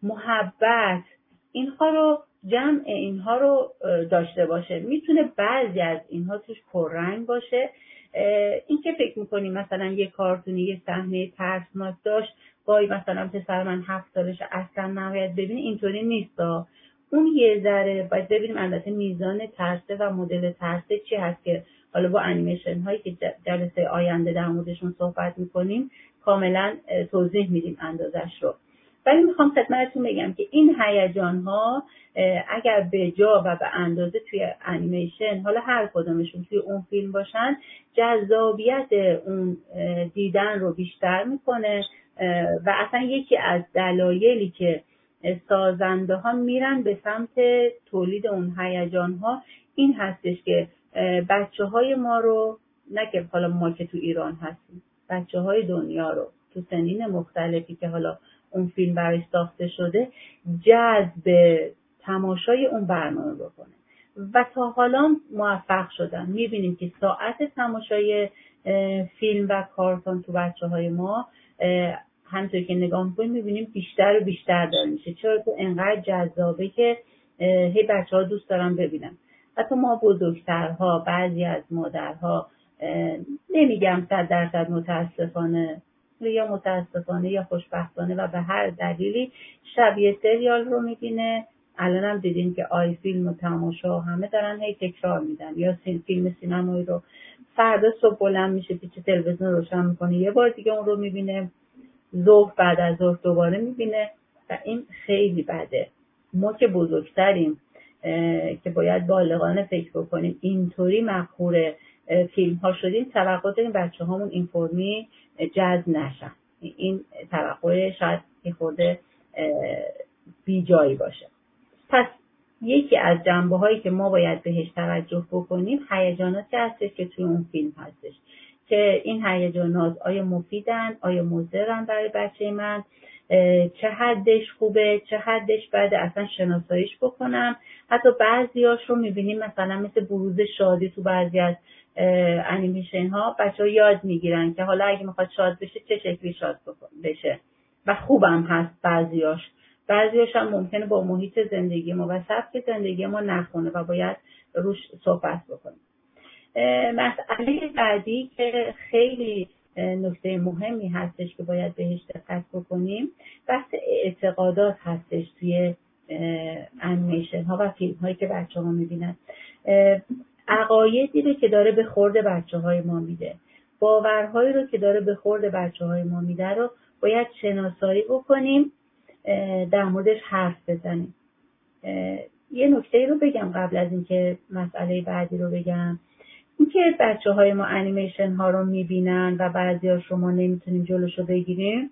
محبت، اینها رو جمع اینها رو داشته باشه. میتونه بعضی از اینها توش پررنگ باشه. این که فکر میکنیم مثلا یه کارتونی یه صحنه ترسناک داشت، وای مثلا پسر من 7 سالش اصلا نباید ببینه، اینطوری نیست. اون یه ذره باید ببینیم البته میزان ترسه و مدل ترسه چی هست که حالا با انیمیشن هایی که جلسه آینده در موردشون صحبت میکنیم کاملا توضیح میدیم اندازش رو. ولی میخوام خدمتتون بگم که این هیجان ها اگر به جا و به اندازه توی انیمیشن، حالا هر کدومشون توی اون فیلم باشن، جذابیت اون دیدن رو بیشتر میکنه و اصلا یکی از دلایلی که سازنده ها میرن به سمت تولید اون هیجان ها این هستش که بچه های ما رو، نه که حالا ما که تو ایران هستیم، بچه های دنیا رو تو سنین مختلفی که حالا اون فیلم برای ساخته شده جذب تماشای اون برنامه بکنه و تا حالا موفق شدن. میبینیم که ساعت تماشای فیلم و کارتون تو بچه های ما همونطور که نگاه میکنیم میبینیم بیشتر و بیشتر داره میشه، چرا که انقدر جذابه که هی بچه ها دوست دارن ببینن. حتی ما بزرگترها، بعضی از مادرها، نمیگم 100% متاسفانه یا متاسفانه یا خوشبختانه و به هر دلیلی، شب یه سریال رو میبینه. الان هم دیدیم که فیلم و تماشا همه دارن هی تکرار میدن، یا فیلم سینمایی رو فردا صبح بلند میشه پیش تلویزیون روشن میکنه یه بار دیگه اون رو میبینه، ظهر بعد از ظهر دوباره میبینه و این خیلی بده. ما که بزرگتریم که باید بالغانه فکر بکنیم اینطوری مخمور فیلم ها شدیم، توقع داریم بچه هامون این فرمی جذب نشن. این توقع شاید یه خورده بی جایی باشه. پس یکی از جنبه هایی که ما باید بهش توجه بکنیم هیجاناتی هستش که توی اون فیلم هستش، که این هیجانات آیا مفیدن، آیا مضرن برای بچه من، چه حدش خوبه، چه حدش بده، اصلا شناساییش بکنم. حتی بعضیاش رو میبینیم مثلا مثل بروز شادی تو بعضی از انیمیشن ها بچه‌ها یاد میگیرن که حالا اگه میخواد شاد بشه چه شکلی شاد بشه و خوبم هست. بعضیاش هم ممکنه با محیط زندگی ما و سبک زندگی ما نخونه و باید روش صحبت بکنیم. مسئله بعدی که خیلی نکته مهمی هستش که باید بهش دقت بکنیم بحث اعتقادات هستش توی انیمیشن ها و فیلم هایی که بچه ها میبینن. عقایدی رو که داره به خورد بچه های ما میده، باورهایی رو که داره به خورد بچه های ما میده رو باید شناسایی بکنیم، در موردش حرف بزنیم. یه نکته رو بگم قبل از اینکه مسئله بعدی رو بگم. اینکه بچه های ما انیمیشن ها رو میبینن و بعضی ها شما نمیتونیم جلوشو بگیریم،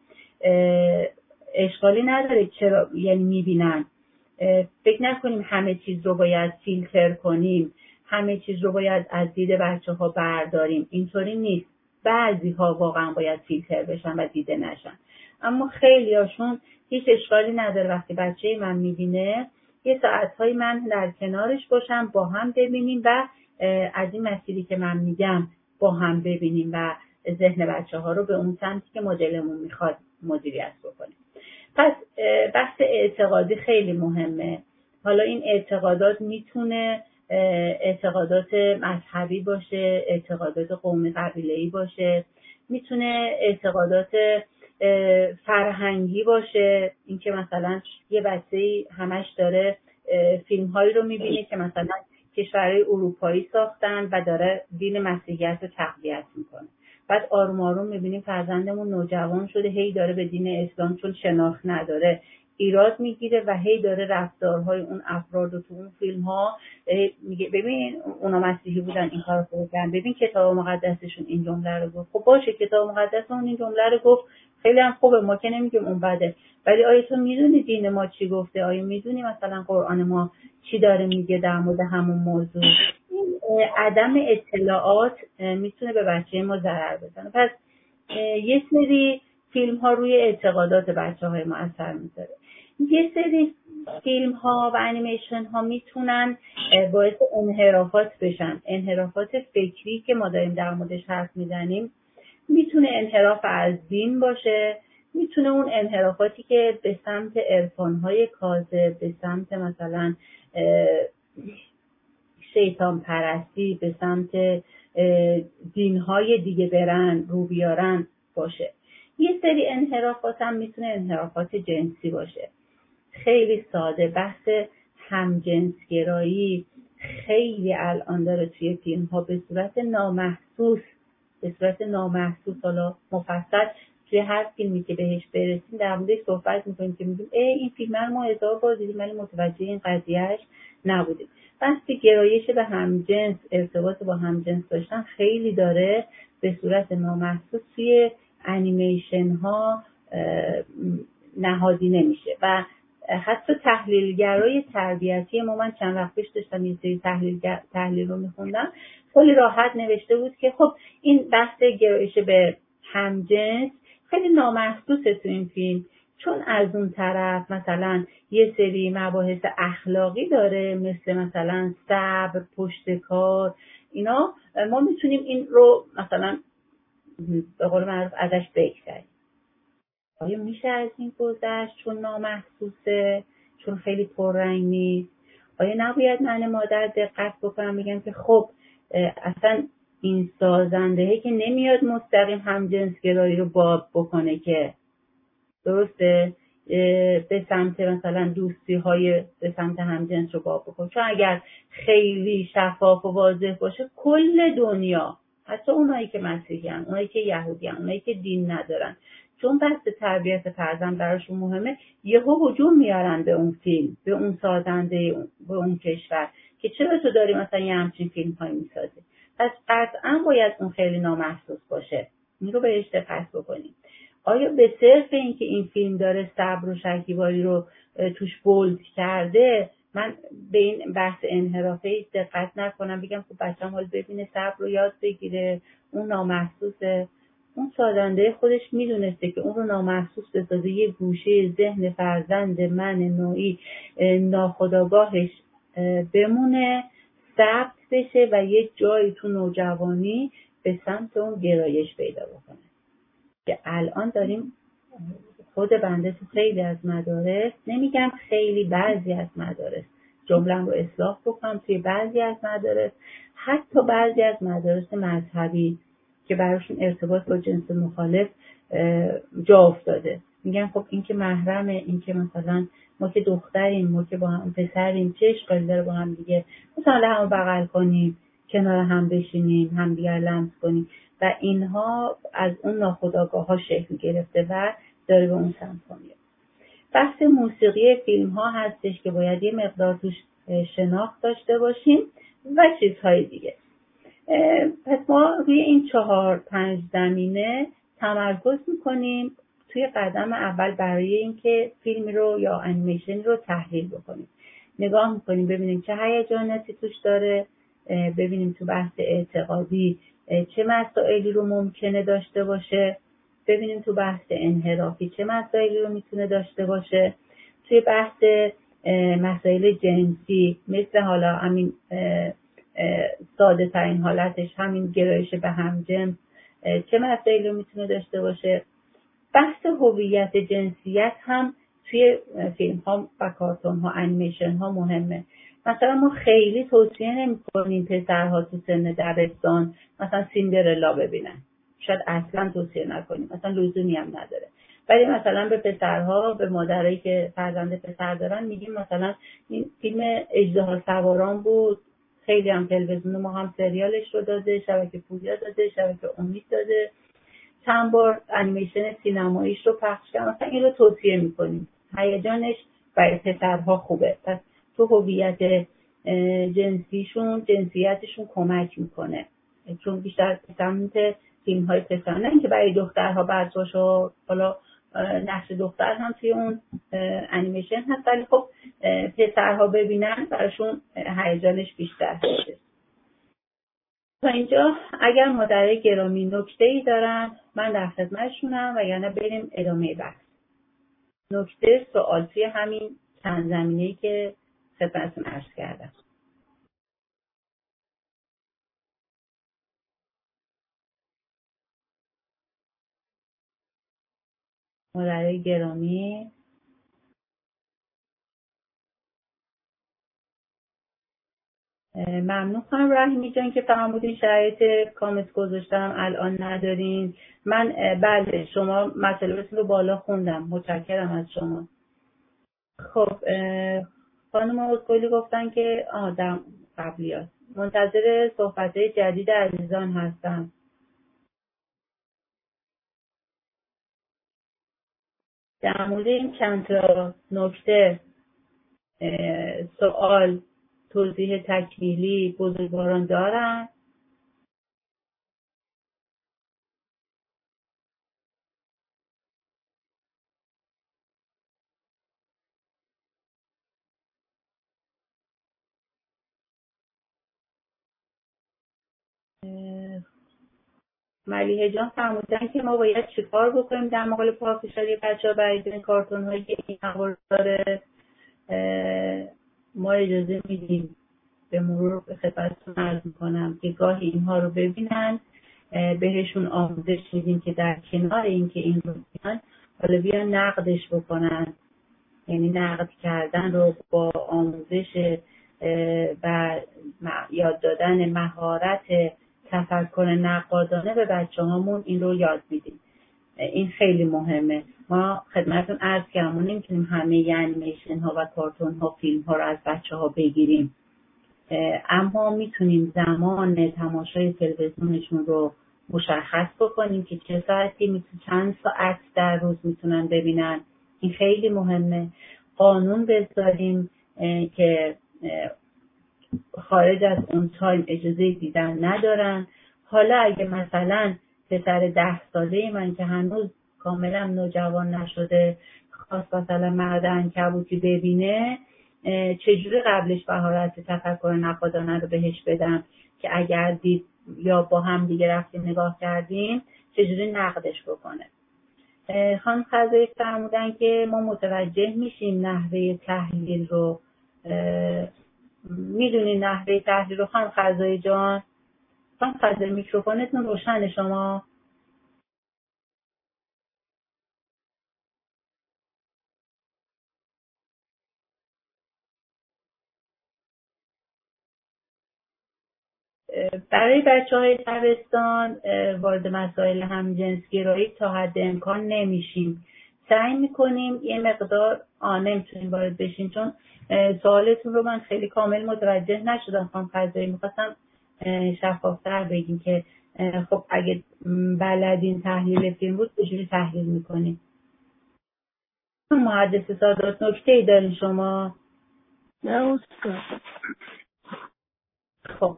اشکالی نداره چرا یعنی میبینن. فکر نکنیم همه چیز رو باید فیلتر کنیم، همه چیز رو باید از دید بچه ها برداریم. اینطوری نیست. بعضی ها واقعا باید فیلتر بشن و دیده نشن، اما خیلی هاشون هیچ اشکالی نداره وقتی بچه من میبینه یه ساعتهای من در کنارش باشم، با هم ببینیم و از این مسیری که من میگم با هم ببینیم و ذهن بچه ها رو به اون سمتی که مدلمون میخواد مدیریت بکنیم. پس بحث اعتقادی خیلی مهمه. حالا این اعتقادات میتونه اعتقادات مذهبی باشه، اعتقادات قومی قبیله‌ای باشه، میتونه اعتقادات فرهنگی باشه. اینکه مثلا یه بچه‌ای همش داره فیلم‌هایی رو می‌بینه که مثلا کشورهای اروپایی ساختن و داره دین مسیحیت رو تقویت میکنه. بعد آروم آروم میبینیم فرزندمون نوجوان شده، هی داره به دین اسلام چون شناخت نداره ایراد میگیره و هی داره رفتارهای اون افراد رو تو اون فیلم ها میگه ببین اونا مسیحی بودن این کارو کردن، ببین کتاب مقدسشون این جمله رو گفت. خب باشه کتاب مقدسمون این جمله رو گفت، خیلی هم خوبه، ما که نمیگیم اون بده، ولی آیا تو میدونی دین ما چی گفته؟ آیا میدونی مثلا قرآن ما چی داره میگه در مورد همون موضوع؟ این عدم اطلاعات میتونه به بچه ما ضرر بزنه. پس یه سری فیلم ها روی اعتقادات بچه های ما اثر میذاره. یه سری فیلم ها و انیمیشن ها میتونن باعث انحرافات بشن. انحرافات فکری که ما داریم در موردش حرف میزنیم میتونه انحراف از دین باشه، میتونه اون انحرافاتی که به سمت عرفان‌های کاذب، به سمت مثلا شیطان پرستی، به سمت دین‌های دیگه برن رو بیارن باشه. یه سری انحرافات هم میتونه انحرافات جنسی باشه. خیلی ساده، بحث همجنسگرایی خیلی الان داره توی فیلم‌ها به صورت نامحسوس حالا مفصل توی هر فیلمی که بهش برسیم در موردش صحبت می‌کنیم که میگیم این فیلم رو ما 1000 بار دیدیم ولی متوجه این قضیهش نبودیم. بحث گرایش به همجنس، ارتباط با همجنس داشتن خیلی داره به صورت نامحسوس توی انیمیشن ها نهادینه میشه و حتی تحلیلگرای تربیتی ما، من چند وقت پیش داشتم این سری تحلیل رو میخوندم، خیلی راحت نوشته بود که خب این بحث گرایش به همجنس خیلی نامحسوسه تو این فیلم، چون از اون طرف مثلا یه سری مباحث اخلاقی داره مثلا صبر، پشت کار، اینا ما میتونیم این رو مثلا به قول معروف ازش بگذریم. آیا میشه از این گذشت چون نامحسوسه، چون خیلی پررنگ نیست؟ آیا نباید من مادر دقت بکنم بگم که خب اصلا این سازندهی که نمیاد مستقیم همجنسگرایی رو باب بکنه که درسته به سمت مثلا دوستی های به سمت همجنس رو باب بکنه، چون اگر خیلی شفاف و واضح باشه کل دنیا، حتی اونایی که مسیحی هستن، اونایی که یهودی هستن، اونایی که دین ندارن، چون بحث تربیت فرزند براشون مهمه، یهو هجوم میارن به اون فیلم، به اون سازنده، به اون کشور که چرا تو داری مثلا یه همچین فیلم هایی میسازی. پس قطعا باید اون خیلی نامحسوس باشه، این رو بهش دقت بکنیم. آیا به صرف اینکه این فیلم داره صبر و شکیبایی رو توش بولد کرده من به این بحث انحرافه دقت نکنم بگم خب بچه‌م حال ببینه صبر رو یاد بگیره، اون نامحسوسه؟ اون سازنده خودش میدونسته که اون رو نامحسوس بسازه، یه گوشه ذهن فرزند من نوعی ناخودآگاهش بمونه، ثبت بشه و یه جایی تو نوجوانی به سمت اون گرایش پیدا بکنه. که الان داریم خود بنده تو خیلی از مدارس، نمیگم خیلی، بعضی از مدارس، جمله‌ام رو اصلاح بکنم، توی بعضی از مدارس، حتی بعضی از مدارس مذهبی که براشون ارتباط با جنس مخالف جا افتاده، میگن خب این که محرمه، این که مثلا ما که دختریم، ما که با هم پسریم، چه اشکالی داره با هم دیگه مثلا هم بغل کنیم، کنار هم بشینیم، هم دیگر لمس کنیم، و اینها از اون ناخودآگاه ها شکل گرفته و داره به اون سمت میره. بحث موسیقی فیلم ها هستش که باید یه مقدار توش شناخت داشته باشیم و چیزهای دیگه. پس ما روی این 4-5 زمینه تمرکز میکنیم توی قدم اول برای اینکه فیلمی رو یا انیمیشن رو تحلیل بکنیم. نگاه میکنیم ببینیم چه هیجاناتی توش داره، ببینیم تو بحث اعتقادی چه مسائلی رو ممکنه داشته باشه، ببینیم تو بحث انحرافی چه مسائلی رو میتونه داشته باشه، توی بحث مسائل جنسی مثل حالا همین ساده ترین حالتش همین گرایش به همجنس چه مسائلی رو میتونه داشته باشه. بحث هویت جنسیت هم توی فیلم ها و کارتون ها، انیمیشن ها مهمه. مثلا ما خیلی توصیه نمی‌کنیم پسرها تو سن دبستان مثلا سیندرلا ببینن، شاید اصلا توصیه نکنیم، مثلا لزومی هم نداره، ولی مثلا به پسرها، به مادرایی که فرزند پسر دارن میگیم مثلا این فیلم اژدها سواران بود، خیلی هم تلویزیون ما هم سریالش رو داده، شبکه پوریا داده، شبکه امید داده، چند بار انیمیشن سینماییش رو پخش کرد. مثلا این رو توصیه میکنیم، هیجانش برای پسرها خوبه. پس تو هویت جنسیتشون کمک میکنه، چون بیشتر سمت فیلم های پسرانه، نه که برای دخترها بعد باشه، حالا نقش دختر هم توی اون انیمیشن هست، ولی خب پسرها ببینن براشون هیجانش بیشتر هست. تا اینجا اگر مادرای گرامی نکته‌ای دارن من در خدمتشونم، وگرنه بریم ادامه بحث. نکته سوال توی همین چند زمینه‌ای که خدمتتون عرض کردم. مادرای گرامی، ممنون خانم رحیمی جان که فرمودین شرایط کامنت گذاشتم الان ندارین. من بله شما مطالبتون رو بالا خوندم، متشکرم از شما. خب خانم اوزگلی گفتن که در قبلیات منتظر صحبت‌های جدید عزیزان هستم. در مورد این چند تا نکته سوال توضیح تکمیلی بزرگواران دارن؟ ملیحه جان فرمودن که ما باید چیکار بکنیم در مقابل پافشاری بچه‌ها برای این کارتون هایی که این اخبار داره. ما اجازه میدیم به مرور به خدمتتون عرض میکنم که گاهی اینها رو ببینن، بهشون آموزش میدیم که در کنار این که این رو ببینن حالا بیان نقدش بکنن، یعنی نقد کردن رو با آموزش و یاد دادن مهارت تفکر نقادانه به بچه‌هامون این رو یاد میدیم. این خیلی مهمه. ما خدمتتون عرض کردم ما نمیتونیم همه انیمیشن ها و کارتون ها فیلم ها رو از بچه‌ها بگیریم، اما میتونیم زمان تماشای تلویزیونشون رو مشخص بکنیم که چه ساعتی چند ساعت در روز میتونن ببینن. این خیلی مهمه. قانون بذاریم که خارج از اون تایم اجازه دیدن ندارن. حالا اگه مثلا پسر 10 ساله من که هنوز کاملا نوجوان نشده خواست مثلا مرد عنکبوتی ببینه، چجوری قبلش مهارت تفکر نقادانه رو بهش بدم که اگر دید یا با هم دیگه رفتیم نگاه کردیم چجوری نقدش بکنه. خانم خزایی فرمودن که ما متوجه میشیم نحوه تحلیل رو. میدونی نحوه تحلیل رو خانم خزایی جان؟ خانم خزایی میکروفونتون روشن شما؟ برای بچه‌های دبستان وارد مسائل همجنسگرایی تا حد امکان نمیشیم. سعی میکنیم یه مقدار نمیتونیم وارد بشیم، چون سوالتون رو من خیلی کامل متوجه نشدم خانم فضایی. میخواستم شفافتر بگیم که خب اگه بلدین تحلیل فیلم بود چجوری تحلیل میکنیم. محدث سادات نکته‌ای دارین شما؟ نه استاد. خب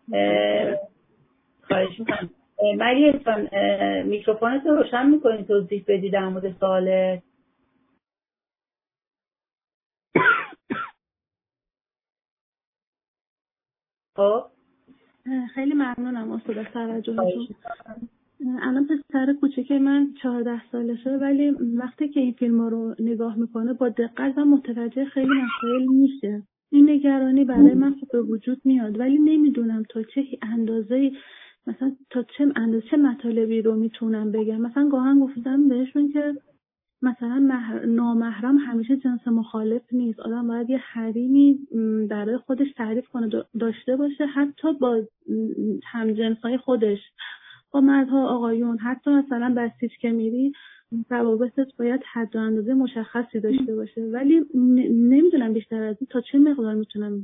خواهش میکنم مریه جان میکروفونت رو روشن میکنی توضیح بدی در مورد سوالت. خب خیلی ممنونم استاد از توجهتون. الان پسر کوچیک من 14 سالشه، ولی وقتی که این فیلم رو نگاه میکنه با دقت و متوجه خیلی مسائل میشه. این نگرانی برای من به وجود میاد، ولی نمیدونم تا چه اندازه مثلا تا چه اندازه چه مطالبی رو میتونم بگم. مثلا گاهن گفتم بهشون که مثلا نامحرم همیشه جنس مخالف نیست، آدم باید یه حریمی برای خودش تعریف کنه داشته باشه، حتی با همجنسای خودش، با مردها آقایون، حتی مثلا بسیج که میری روابطت باید حد و اندازه مشخصی داشته باشه. ولی نمیدونم بیشتر از این تا چه مقدار میتونم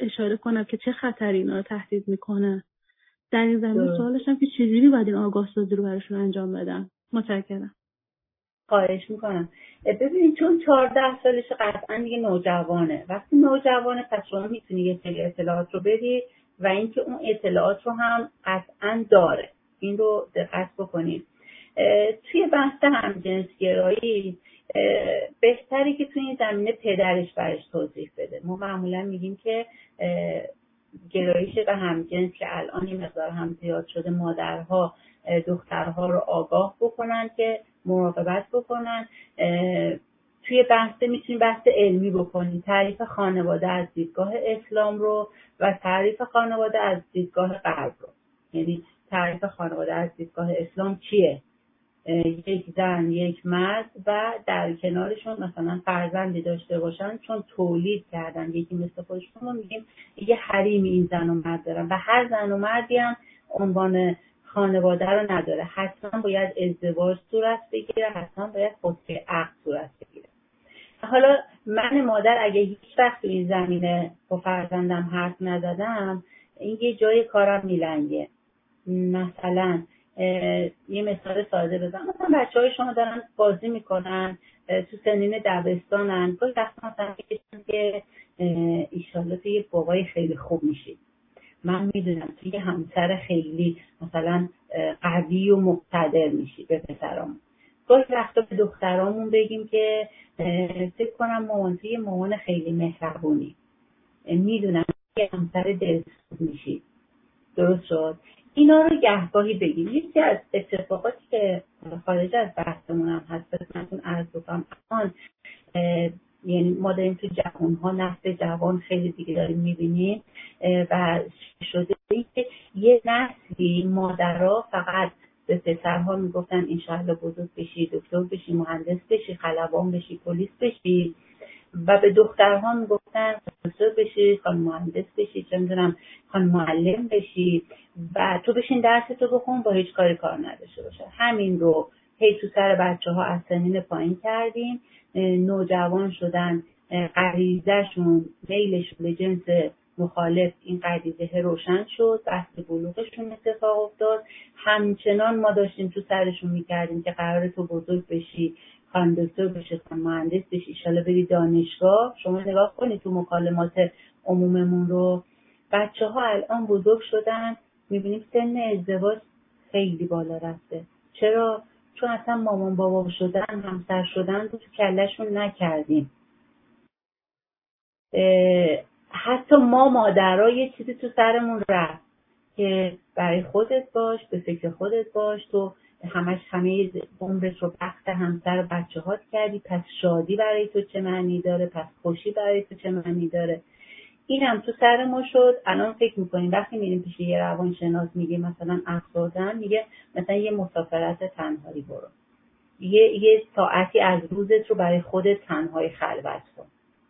اشاره کنم که چه خطری اینا رو تهدید میکنه. در این زمینه سوالشم که چجوری باید این آگاه سازی رو براشون انجام بدم. متشکرم. خواهش میکنم. ببینید چون 14 سالش قطعا دیگه نوجوانه. وقتی نوجوانه پس شما میتونی یه سری اطلاعات رو بدی و اینکه اون اطلاعات رو هم قطعا داره. این رو دقت بکنید. توی بحث همجنسگرایی بهتری که توی این زمینه پدرش برش توضیح بده. ما معمولا میگیم که گرایش به همجنس که الان این مقدار هم زیاد شده، مادرها دخترها رو آگاه بکنن که مراقبت بکنن. توی بحث میتونیم بحث علمی بکنیم، تعریف خانواده از دیدگاه اسلام رو و تعریف خانواده از دیدگاه غرب رو. یعنی تعریف خانواده از دیدگاه اسلام چیه؟ یک زن، یک مرد و در کنارشون مثلا فرزندی داشته باشن چون تولید کردن، یکی مثل خودشون. ما میگیم یه حریم این زن و مرد دارن و هر زن و مردی هم عنوان خانواده رو نداره. حتما باید ازدواج صورت بگیره، حتما باید خطبه عقد صورت بگیره. حالا من مادر اگه هیچ وقت تو این زمینه با فرزندم حرف نزدم، این یه جای کارم میلنگه. مثلا یه مثال ساده بزنم، مثلا بچه‌های شما دارن بازی میکنن، تو سنین دبستانن، گاهی وقتا مثلا میگن که ایشالله تو یه بابای خیلی خوب میشید. من میدونم توی یه همسر خیلی مثلا قوی و مقتدر میشی به پسرامون. گاهی وقتا به دخترامون بگیم که فکر کنم مامان توی مامان خیلی مهربونی، میدونم یه همسر دلسوز میشی. درست شد؟ اینا رو گهگاهی بگیم. یکی از اتفاقاتی که خارج از بحثمون هم هست خدمتتون عرض بکنم، یعنی ما داریم تو جوان‌ها، نسل جوان خیلی دیگه داریم می‌بینیم و شده این که یه نسلی مادرها فقط به پسرها میگفتن انشاءالله بزرگ بشی، دکتر بشی، مهندس بشی، خلبان بشی، پلیس بشی، و به دخترها میگفتن دکتر بشی، خانم مهندس بشی، چه میدونم خانم معلم بشی و تو بشین درستو بخون، با هیچ کاری کار نداشته باشه. همین رو هی تو سر بچه‌ها از سنین پایین کردیم. نوجوان شدن، غریزه‌شون، میلشون به جنس مخالف، این غریزه روشن شد، بحث بلوغشون اتفاق افتاد. همچنان ما داشتیم تو سرشون میکردیم که قراره تو بزرگ بشی، خانم دکتر بشی، خانم مهندس بشی، ایشالا بری دانشگاه. شما نگاه کنید تو مکالمات عموممون رو، بچه‌ها الان بزرگ شدن، میبینیم سن ازدواج خیلی بالا رفته. چرا؟ چون اصلا مامان بابا شدن، همسر شدن رو تو کلشون نکردیم. حتی ما مادرها یه چیزی تو سرمون رفت که برای خودت باش، به فکر خودت باش، تو همه عمرت رو وقت همسر و بچه هات کردی، پس شادی برای تو چه معنی داره، پس خوشی برای تو چه معنی داره. این هم تو سر ما شد. الان فکر میکنیم وقتی میریم پیش یه روانشناس میگه مثلا افسردن، میگه مثلا یه مسافرت تنهایی برو، یه ساعتی از روزت رو برای خودت تنهایی خلوت کن.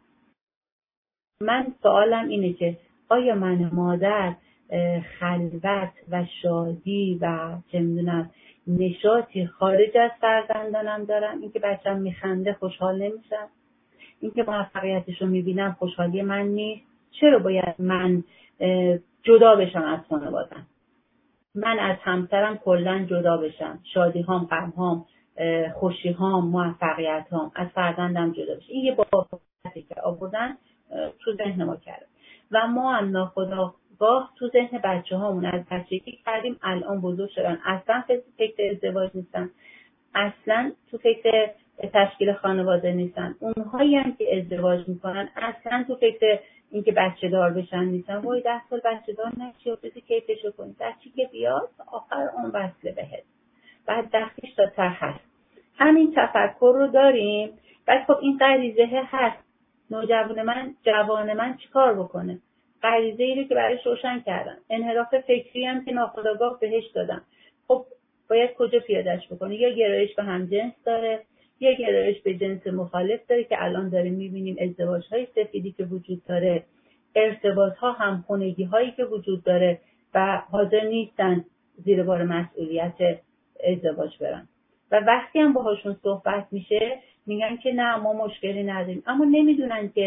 من سوالم اینه که آیا من مادر خلوت و شادی و چه میدونم نشاطی خارج از فرزندانم دارم؟ اینکه بچه‌م میخنده خوشحال نمیشم؟ اینکه موفقیتش رو میبینم خوشحالی من نیست؟ چرا باید من جدا بشم از خانواده‌ام؟ من از همسرم کلاً جدا بشم، شادی هام، غم هام، خوشی هام، موفقیت هام، از فرزندم جدا بشم. این یه بابتی که آوردن تو ذهن ما کرده و ما هم ناخودآگاه تو ذهن بچه هامون از بچگی کردیم. الان بزرگ شدن، اصلا فکر ازدواج نیستن، اصلا تو فکر تشکیل خانواده نیستن. اونهایی هم که ازدواج میکنن اصلا تو فکر اینکه بچه دار بشن نیستن. وای 10 سال بچه دار نشی و بذی کیفشو کنی، بچه که بیاد آخر اون وصله بهت، بعد دختیش تا ته هست. همین تفکر رو داریم. بعد خب این غریزه هست. جوان من چیکار بکنه؟ غریزه ای رو که برایش روشن کردم، انحراف فکری هم که ناخودآگاه بهش دادم، خب باید کجا پیادهش بکنه؟ یا گرایش به همجنس داره، یا گرایش به جنس مخالف داره که الان داریم میبینیم ازدواج‌های سفیدی که وجود داره، ارتباط‌ها، همخونگی‌هایی که وجود داره و حاضر نیستن زیر بار مسئولیت ازدواج برن. و وقتی هم باهاشون صحبت میشه میگن که نه ما مشکلی نداریم، اما نمیدونن که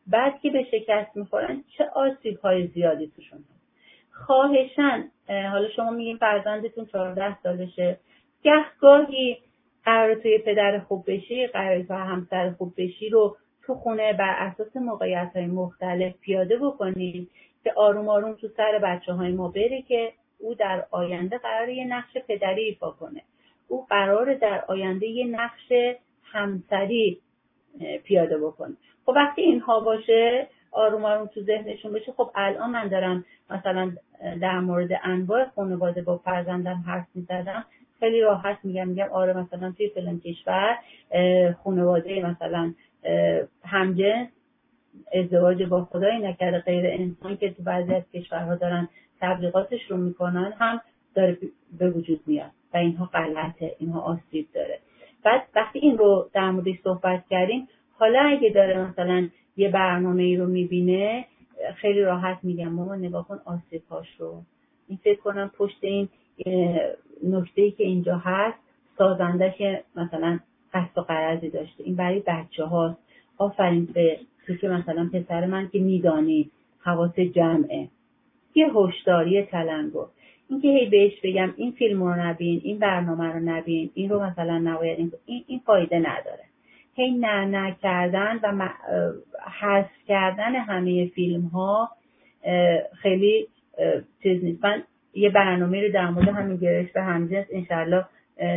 بعد که به شکست میخورن چه آسیب‌های زیادی توشون هست. خواهشاً حالا شما میگین فرزندتون 14 سالشه، گهگاهی قرار توی پدر خوب بشی، قرار تو همسر خوب بشی رو تو خونه بر اساس موقعیت‌های مختلف پیاده بکنید که آروم آروم تو سر بچه‌های ما بره که او در آینده قراره یه نقش پدری ایفا کنه، او قراره در آینده یه نقش همسری پیاده بکنه. خب وقتی اینها باشه، آروم آروم تو ذهنشون بشه، خب الان من دارم مثلا در مورد انواع خانواده با فرزندم حرف میزدم، خیلی راحت میگم آره مثلا توی فلان کشور خانواده مثلا همجنس ازدواج با خدای نکرده غیر انسان که تو بعضی از کشورها دارن تبلیغاتش رو میکنن هم داره به وجود میاد و اینها غلطه، اینها آسیب داره. بعد وقتی این رو در موردش صحبت کردیم، حالا اگه داره مثلا یه برنامه‌ای رو میبینه، خیلی راحت میگم مامان نگاه کن آسیب‌هاش رو. این فکر کنم پشت این نکته‌ای که اینجا هست سازندش مثلا قصد و غرضی داشته، این برای بچه‌هاست. آفرین به تو که مثلا پسر من که میدانی حواس جمعه، یه هشداری تلنگر، این که هی بهش بگم این فیلم رو نبین، این برنامه رو نبین، این رو مثلا نباید، این فایده نداره. هی نه کردن و حذف کردن همه فیلم ها خیلی چیز نیست. من یه برنامه رو در مورد همین گرایش به همجنس انشالله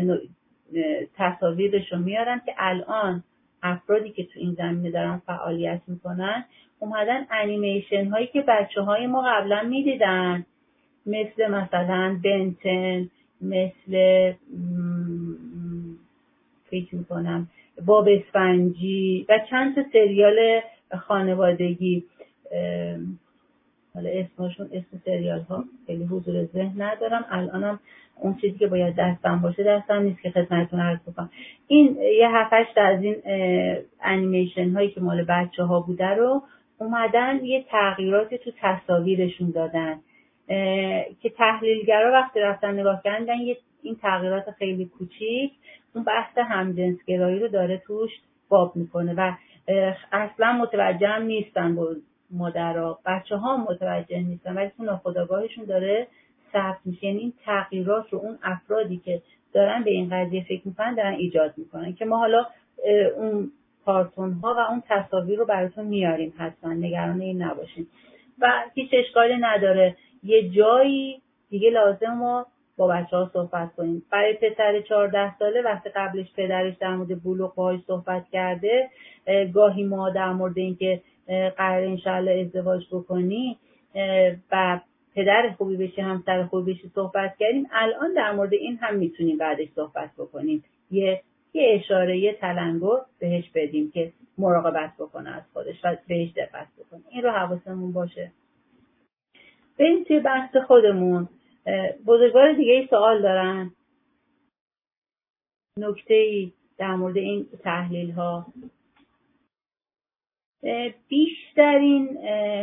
تصاویرش رو میارم که الان افرادی که تو این زمینه دارن فعالیت میکنن اومدن انیمیشن هایی که بچه های ما قبلا میدیدن، مثل مثلا بنتن، مثل فکر میکنم باب اسفنجی و چند تا سریال خانوادگی، حالا اسم سریال ها خیلی حضور ذهن ندارم الانم، اون چیزی که باید دستم باشه دستم نیست که خدمتتون عرض کنم. این یه 7-8 از این انیمیشن هایی که مال بچه ها بوده رو اومدن یه تغییراتی تو تصاویرشون دادن که تحلیلگرا وقتی رفتن نگاه کردن این تغییرات خیلی کوچیک اون بحث همجنسگرایی رو داره توش باب میکنه و اصلا متوجه هم نیستن با مادرها، بچه ها متوجه نیستن ولی تو ناخودآگاهشون داره ثبت میشه. یعنی این تغییرات رو اون افرادی که دارن به این قضیه فکر میکنن دارن ایجاد میکنن که ما حالا اون کارتون ها و اون تصاویر رو براتون میاریم، حتما نگران این نباشین و هیچ اشکالی نداره. یه جایی دیگه لازم ما با بچه ها صحبت کنیم. برای پسر 14 ساله وقتی قبلش پدرش در مورد بلوغ باهاش صحبت کرده، گاهی ما در مورد این که قرار انشالله ازدواج بکنی و پدر خوبی بشی همسر خوبی بشی صحبت کردیم، الان در مورد این هم میتونیم بعدش صحبت بکنیم، یه اشاره یه تلنگر بهش بدیم که مراقبت بکنه از خودش و بهش دقت بکنه. این رو حواسمون باشه. بریم توی بحث خودمون. بزرگوار دیگه ای سوال دارن؟ نکته‌ای در مورد این تحلیل ها؟ بیشترین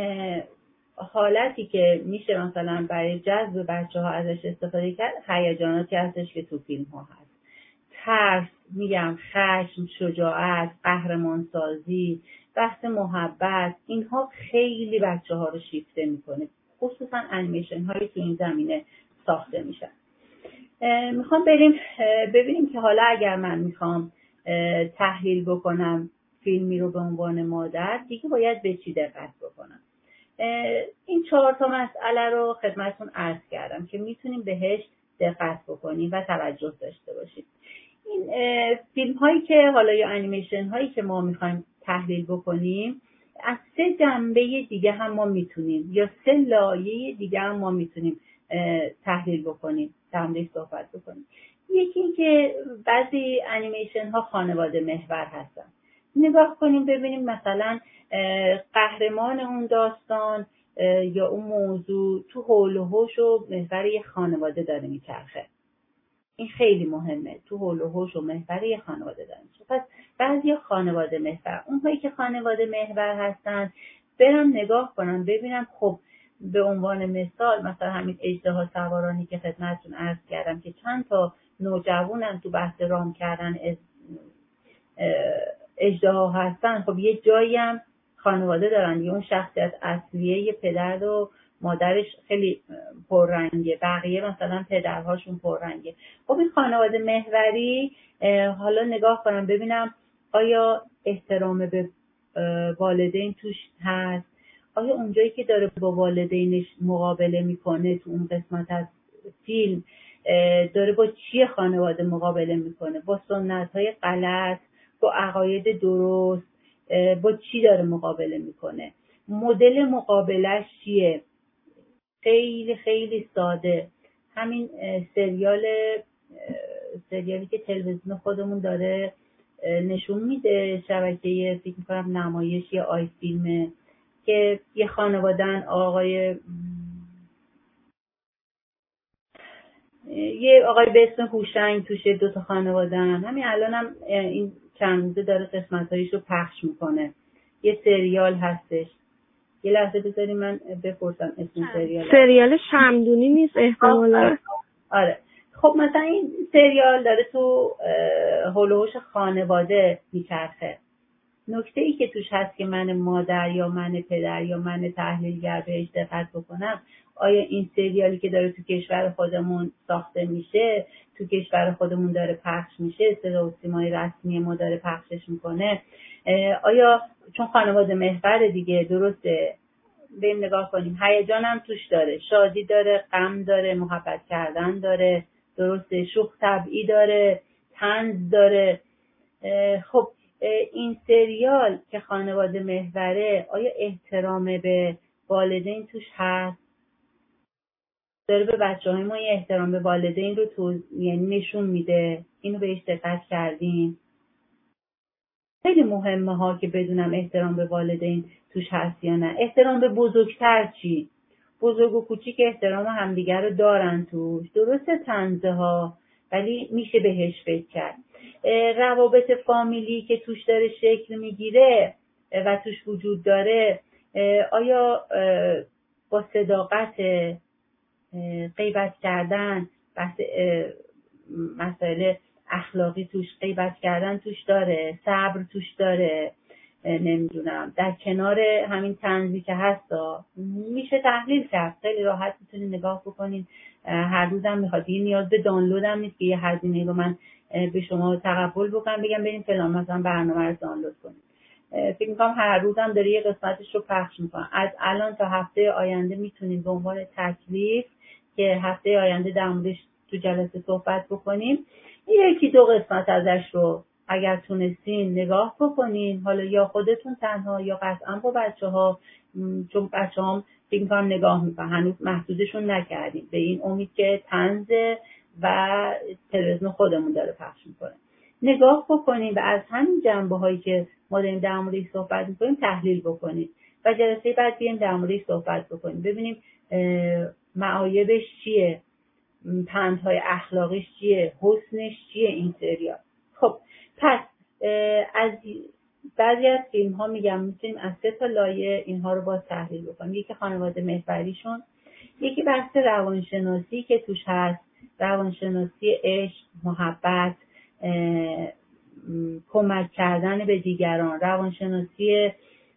حالتی که میشه مثلا برای جذب بچه ها ازش استفاده کرد هیجاناتی هستش که تو فیلم ها هست. ترس، میگم خشم، شجاعت، قهرمان سازی، بحث محبت، اینها خیلی بچه ها رو شیفته میکنه، خصوصا انیمیشن هایی که این زمینه ساخته میشن. میخوام بریم ببینیم که حالا اگر من میخوام تحلیل بکنم فیلمی رو به عنوان مادر دیگه باید به چی دقت بکنم. این 4 مسئله رو خدمتتون عرض کردم که میتونیم بهش دقت بکنیم و توجه داشته باشیم. این فیلم هایی که حالا یا انیمیشن هایی که ما میخوایم تحلیل بکنیم از 3 جنبه دیگه هم ما میتونیم یا 3 لایه دیگه هم ما میتونیم تحلیل بکنیم، تمام صحبت بکنیم. یکی این که بعضی انیمیشن ها خانواده محور هستن. نگاه کنیم ببینیم مثلا قهرمان اون داستان یا اون موضوع تو حول و حوش و محور یه خانواده داره میچرخه. این خیلی مهمه، تو حول و حوش و محور یه خانواده داره میچرخه. پس بعضی خانواده محور، اونهایی که خانواده محور هستن برم نگاه کنم ببینم خب به عنوان مثال مثلا همین اژدها سوارانی که خدمتتون عرض کردم که چند تا نوجوانن تو بحث رام کردن اژدها هستن، خب یه جایی هم خانواده دارن دیگه. اون شخصیت اصلیه یه پدر و مادرش خیلی پررنگه، بقیه مثلا پدرهاشون پررنگه. خب این خانواده محوری حالا نگاه کنم ببینم آیا احترام به والدین توش هست، آیا اونجایی که داره با والدینش مقابله میکنه تو اون قسمت از فیلم داره با چیه خانواده مقابله میکنه، با سنت‌های غلط، با عقاید درست، با چی داره مقابله میکنه، مدل مقابلش چیه. خیلی خیلی ساده. همین سریالی که تلویزیون خودمون داره نشون میده، شبکه فکر می‌کنم نمایش یا آی فیلمه، که یه خانواده‌ن، یه آقای به اسم هوشنگ توشه، 2 تا خانواده‌ن. همین الانم این چند روزه داره قسمت‌هایش رو پخش میکنه. یه سریال هستش. یه لحظه بذاریم من بپرسم اسم سریال شمدونی نیست احتمالاً؟ آره. خب مثلا این سریال داره تو هولوش خانواده میچرخه. نکته ای که توش هست که من مادر یا من پدر یا من تحلیلگر بهش دقت بکنم، آیا این سریالی که داره تو کشور خودمون ساخته میشه، تو کشور خودمون داره پخش میشه، صدا و سیمای رسمی ما داره پخشش میکنه، آیا چون خانواده محور دیگه، درسته بریم نگاه کنیم، هیجان هم توش داره، شادی داره، غم داره، محبت کردن داره، درسته، شوخ طبعی داره، طنز داره. خب این سریال که خانواده محوره، آیا احترام به والدین توش هست؟ داره به بچه‌های ما یه احترام به والدین رو یعنی نشون میده؟ اینو بهش دقت کردیم؟ خیلی مهمه ها که بدونم احترام به والدین توش هست یا نه. احترام به بزرگتر چی؟ بزرگ و کوچیک احترام همدیگر رو دارن توش، درسته طنزه ها، ولی میشه بهش فکر کرد. روابط فامیلی که توش داره شکل میگیره و توش وجود داره، آیا با صداقت، غیبت کردن، بحث مسائل اخلاقی توش، غیبت کردن توش داره، صبر توش داره، نمیدونم در کنار همین طنزی که هستا میشه تحلیل کرد. خیلی راحت میتونید نگاه بکنید. هر روزم میخواد، این نیاز به دانلود هم نیست که یه هزینه رو من به شما تقبل بکنم بگم بریم فلان مثلا برنامه رو دانلود کنید. فکر میکنم هر روزم داره یه قسمتش رو پخش میکنم. از الان تا هفته آینده میتونید به عنوان تکلیف که هفته آینده در موردش تو جلسه صحبت بکنیم، 1-2 قسمت ازش رو اگر تونستین نگاه بکنین، حالا یا خودتون تنها یا قطعا با بچه‌ها، چون بچه‌هام فکر می‌کنم نگاه می‌کنن، هنوز محدودشون نکردیم، به این امید که طنز و تلویزیون خودمون داره پخش می‌کنه. نگاه بکنین و از همین جنبه‌هایی که ما داریم در موردش صحبت می‌کنیم تحلیل بکنید و جلسه بعد بیایم در موردش صحبت بکنیم، ببینیم معایبش چیه، پندهای اخلاقیش چیه، حسنش چیه این سریال. خب پس از بعضی از فیلم ها میگم میتونیم از 3 تا لایه اینها رو باز تحلیل بکنیم. یکی خانواده محوریشون، یکی بحث روانشناسی که توش هست، روانشناسی عشق، محبت، کمک کردن به دیگران، روانشناسی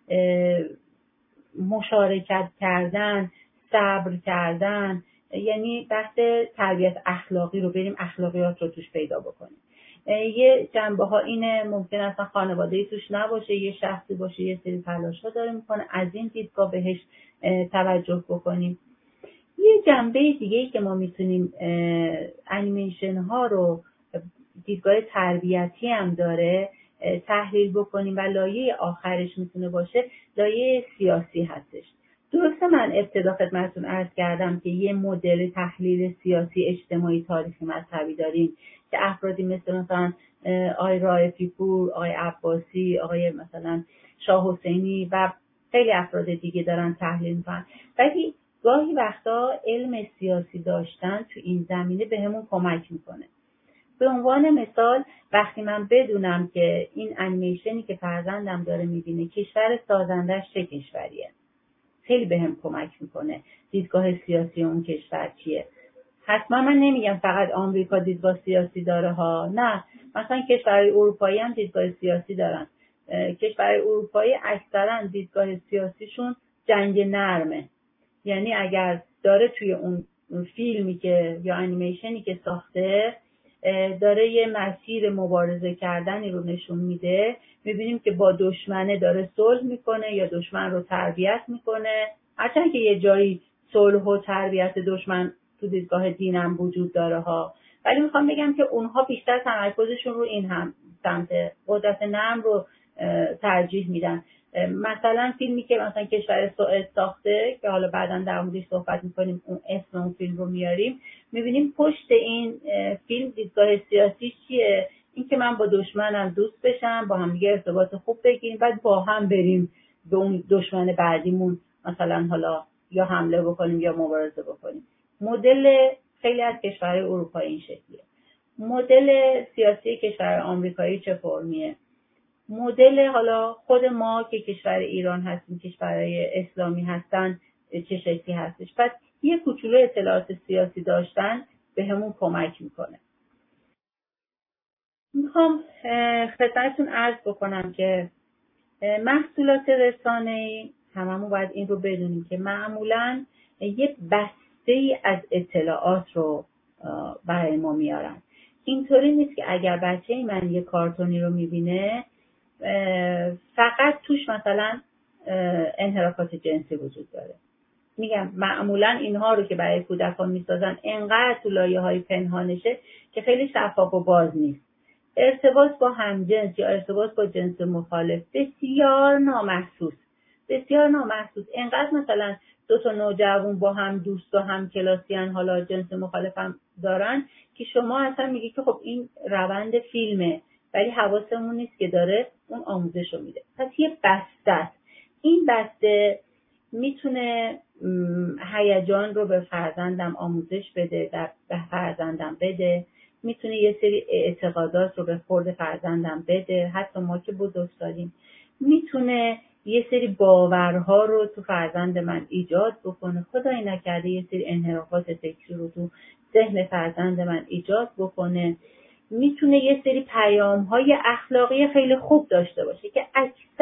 مشارکت کردن، صبر کردن، یعنی بحث تربیت اخلاقی رو بریم اخلاقیات رو توش پیدا بکنیم. یه جنبه ها اینه ممکن اصلا خانواده‌ای توش نباشه، یه شخصی باشه یه سری تلاش‌ها داره میکنه، از این دیدگاه بهش توجه بکنیم. یه جنبه دیگه‌ای که ما میتونیم انیمیشن ها رو دیدگاه تربیتی هم داره تحلیل بکنیم و لایه آخرش میتونه باشه لایه سیاسی هستش. درسته من ابتدا خدمتتون عرض کردم که یه مدل تحلیل سیاسی اجتماعی تاریخی مذهبی داریم که افرادی مثلا آقای رائفی پور، آقای عباسی، آقای مثلا شاه حسینی و خیلی افراد دیگه دارن تحلیل میکنن، ولی گاهی وقتا علم سیاسی داشتن تو این زمینه بهمون کمک میکنه. به عنوان مثال وقتی من بدونم که این انیمیشنی که فرزندم داره میبینه کشور سازندش چه کشوریه، خیلی بهم کمک میکنه دیدگاه سیاسی اون کشور چیه. حتما من نمیگم فقط آمریکا دیدگاه سیاسی داره ها، نه، مثلا کشورهای اروپایی هم دیدگاه سیاسی دارن. کشورهای اروپایی اکثرا دیدگاه سیاسیشون جنگ نرمه. یعنی اگر داره توی اون فیلمی که یا انیمیشنی که ساخته داره یه مسیر مبارزه کردنی رو نشون میده، میبینیم که با دشمنه داره صلح میکنه یا دشمن رو تربیت میکنه، هرچند که یه جایی صلح و تربیت دشمن تو دیدگاه دینم وجود داره ها، ولی میخوام بگم که اونها بیشتر تمرکزشون رو این هم سمت قدرت نرم رو ترجیح میدن. مثلا فیلمی که مثلا کشور سوئد ساخته که حالا بعداً در موردش صحبت میکنیم، اون اسم اون فیلم رو میاریم، میبینیم پشت این فیلم دیدگاه سیاسی چیه؟ این که من با دشمنم دوست بشم، با هم دیگه ارتباط خوب بگیریم، بعد با هم بریم به اون دشمن بعدیمون مثلا حالا یا حمله بکنیم یا مبارزه بکنیم. مدل خیلی از کشورهای اروپایی این شکلیه. مدل سیاسی کشور آمریکایی چه فرمیه؟ مدل حالا خود ما که کشور ایران هستیم، کشورهای اسلامی هستن چه شکلی هستش؟ پس یه کوچولو اطلاعات سیاسی داشتن به همون کمک میکنه. میخوام خدمتتون عرض بکنم که محصولات رسانه‌ای هممون باید این رو بدونیم که معمولاً یه بسته‌ای از اطلاعات رو برای ما میارن. اینطوری نیست که اگر بچه من یه کارتونی رو میبینه فقط توش مثلا انحرافات جنسی وجود داره. میگم معمولا اینها رو که برای کودکان میسازن انقدر تو لایه‌های پنهانشه که خیلی شفاف و باز نیست. ارتباط با همجنس یا ارتباط با جنس مخالف بسیار نامحسوس، انقدر مثلا دو تا نوجوان با هم دوست و هم کلاسیان حالا جنس مخالف هم دارن که شما اصلا میگی که خب این روند فیلمه، ولی حواسمون نیست که داره اون آموزش رو میده. پس یه بسته است. این بسته میتونه هیجان رو به فرزندم آموزش بده، به فرزندم بده، میتونه یه سری اعتقادات رو به خورد فرزندم بده، حتی ما که بزرگسالیم، میتونه یه سری باورها رو تو فرزند من ایجاد بکنه، خدای نکرده یه سری انحرافات فکری رو تو ذهن فرزند من ایجاد بکنه، میتونه یه سری پیام‌های اخلاقی خیلی خوب داشته باشه که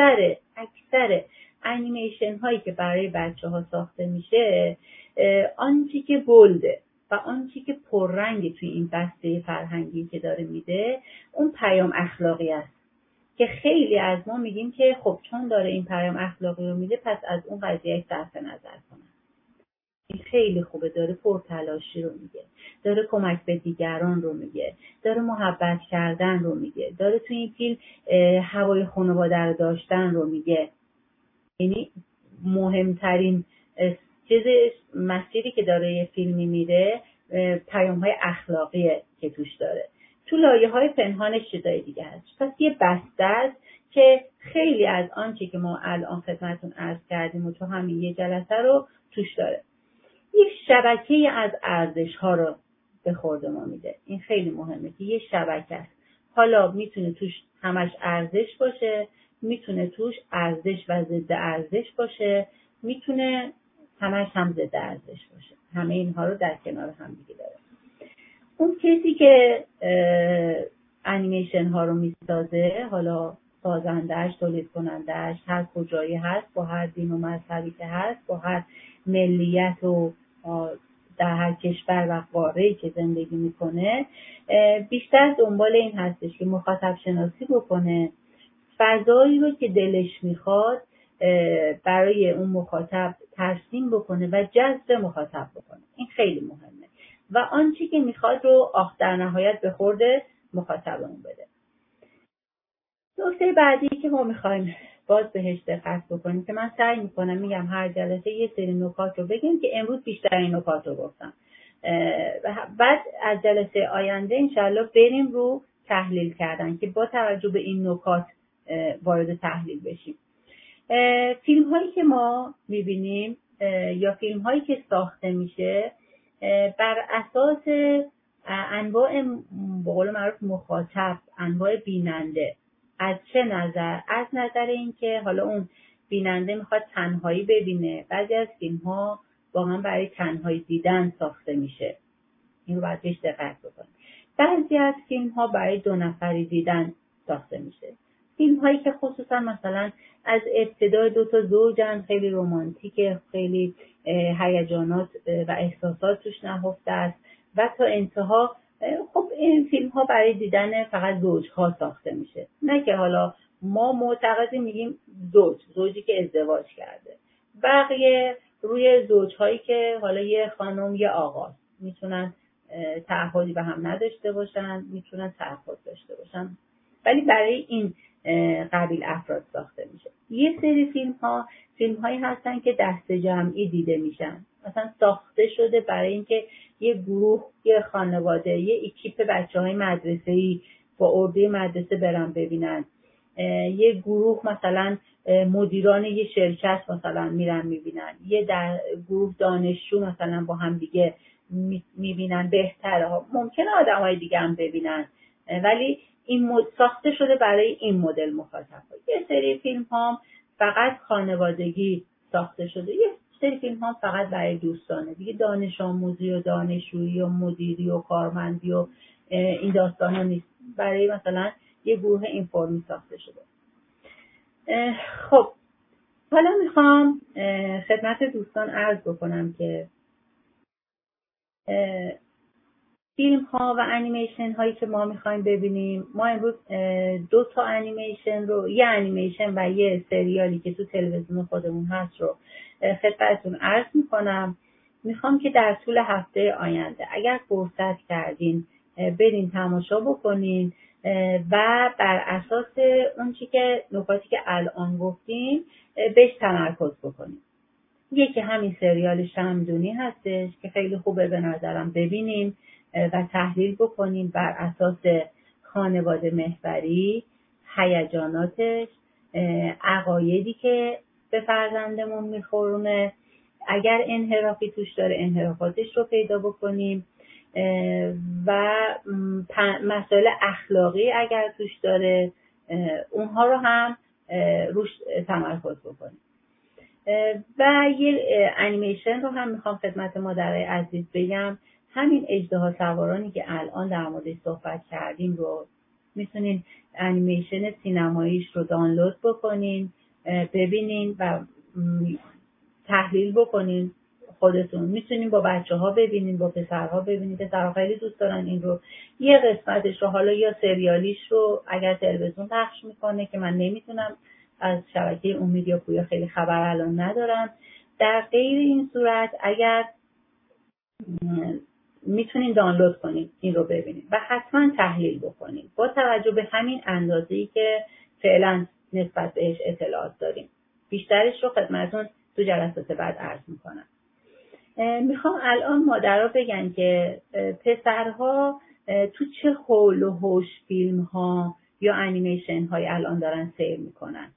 اکثر انیمیشن هایی که برای بچه‌ها ساخته میشه، آنچه که بولده و آنچه که پررنگ توی این بسته فرهنگی که داره میده اون پیام اخلاقی است که خیلی از ما میگیم که خب چون داره این پیام اخلاقی رو میده پس از اون قضیه صرف نظر کنم. این خیلی خوبه، داره پرتلاشی رو میگه، داره کمک به دیگران رو میگه، داره محبت کردن رو میگه، داره توی این فیلم هوای خانواده رو داشتن رو میگه. یعنی مهمترین مسیری که داره یه فیلمی میره پیام‌های اخلاقیه که توش داره. تو لایه‌های پنهانش چیزای دیگه هست. پس یه بسته است که خیلی از آنچه که ما الان خدمتتون عرض کردیم و تو همین یه جلسه رو توش داره. یک شبکه از ارزش‌ها رو به خورد ما میده. این خیلی مهمه که یه شبکه است. حالا میتونه توش همش ارزش باشه، میتونه توش ارزش و ضد ارزش باشه، میتونه همش هم ضد ارزش باشه. همه اینها رو در کنار هم دیگه داره. اون کسی که انیمیشن ها رو میسازه، حالا سازندهش، تولید کنندهش، هر کجایی هست، با هر دین و مذهبی که هست، با هر ملیت و در هر کشور و قاره‌ای که زندگی میکنه، بیشتر دنبال این هستش که مخاطب شناسی بکنه، فضایی رو که دلش میخواد برای اون مخاطب ترسیم بکنه و جذب مخاطب بکنه. این خیلی مهمه و آنچه که میخواد رو در نهایت به خورد مخاطبمون بده. نکته بعدی که ما میخوایم باز بهش دقت بکنیم که من سعی میکنم میگم هر جلسه یه سری نکات رو بگیم که امروز بیشتر این نکات رو گفتم، بعد از جلسه آینده انشالله بریم رو تحلیل کردن که با توجه به این نکات وارد تحلیل بشیم. فیلم هایی که ما میبینیم یا فیلم هایی که ساخته میشه بر اساس انواع به قول معروف مخاطب، انواع بیننده، از چه نظر؟ از نظر اینکه حالا اون بیننده میخواد تنهایی ببینه. بعضی از فیلم ها واقعا برای تنهایی دیدن ساخته میشه، این رو باید بهش دقت بکنیم. بعضی از فیلم ها برای 2 نفری دیدن ساخته میشه. فیلم هایی که خصوصا مثلا از ابتدای 2 زوجن، خیلی رمانتیکه، خیلی هیجانات و احساسات توش نهفته است و تا انتها. خب این فیلم ها برای دیدن فقط زوجها ساخته میشه، نه که حالا ما معتقدیم میگیم زوجی که ازدواج کرده. بقیه روی زوجهایی که حالا یه خانم یه آقا میتونن تعهدی به هم نداشته باشن، میتونن تعهد داشته باشن، ولی برای این قبیل افراد ساخته میشه. یه سری فیلم هایی هستن که دست جمعی دیده میشن، مثلا ساخته شده برای اینکه یه گروه، یه خانواده، یه اکیپ بچه‌های مدرسه‌ای با اردوی مدرسه برن ببینن، یه گروه مثلا مدیران یه شرکت مثلا میرن میبینن، یه گروه دانشجو مثلا با هم دیگه میبینن. بهتره ممکنه آدمای دیگه هم ببینن، ولی این ساخته شده برای این مدل مخاطب. یه سری فیلم ها فقط خانوادگی ساخته شده، یه سری فیلم ها فقط برای دوستانه دیگه، دانش آموزی و دانشجویی و مدیری و کارمندی و این داستان ها نیست، برای مثلا یه گروه اینفورمی ساخته شده. خب حالا میخوام خدمت دوستان عرض بکنم که فیلم ها و انیمیشن هایی که ما میخوایم ببینیم، ما امروز 2 انیمیشن رو، یه انیمیشن و یه سریالی که تو تلویزیون خودمون هست رو خدمتتون عرض میکنم. میخوام که در طول هفته آینده اگر فرصت کردین برین تماشا بکنین و بر اساس اون چی که نکاتی که الان گفتیم بهش تمرکز بکنین. یکی همین سریال شمعدونی هستش که خیلی خوبه به نظرم ببینیم و تحلیل بکنیم بر اساس خانواده محوری، هیجاناتش، عقایدی که به فرزندمون میخورونه، اگر انحرافی توش داره انحرافاتش رو پیدا بکنیم و مسائل اخلاقی اگر توش داره اونها رو هم روش تمرکز بکنیم. و یه انیمیشن رو هم میخوام خدمت مادرای عزیز بگم، همین اژدها سوارانی که الان در موردش صحبت کردیم رو میتونین انیمیشن سینماییش رو دانلود بکنین، ببینین و تحلیل بکنین خودتون. میتونین با بچه‌ها ببینین، با پسرها ببینین، پسرها خیلی دوست دارن این رو. یه قسمتش رو حالا یا سریالیش رو اگر تلویزیون پخش میکنه که من نمیتونم از شبکه امید یا پویا خیلی خبر الان ندارم، در غیر این صورت اگر میتونین دانلود کنین این رو ببینین و حتما تحلیل بکنین با توجه به همین اندازه‌ای که فعلا نسبت بهش اطلاعات داریم. بیشترش رو خدمتتون تو جلسات بعد عرض میکنم. میخوام الان مادرها بگن که پسرها تو چه حول و حوش فیلم ها یا انیمیشن های الان دارن سیر میکنن.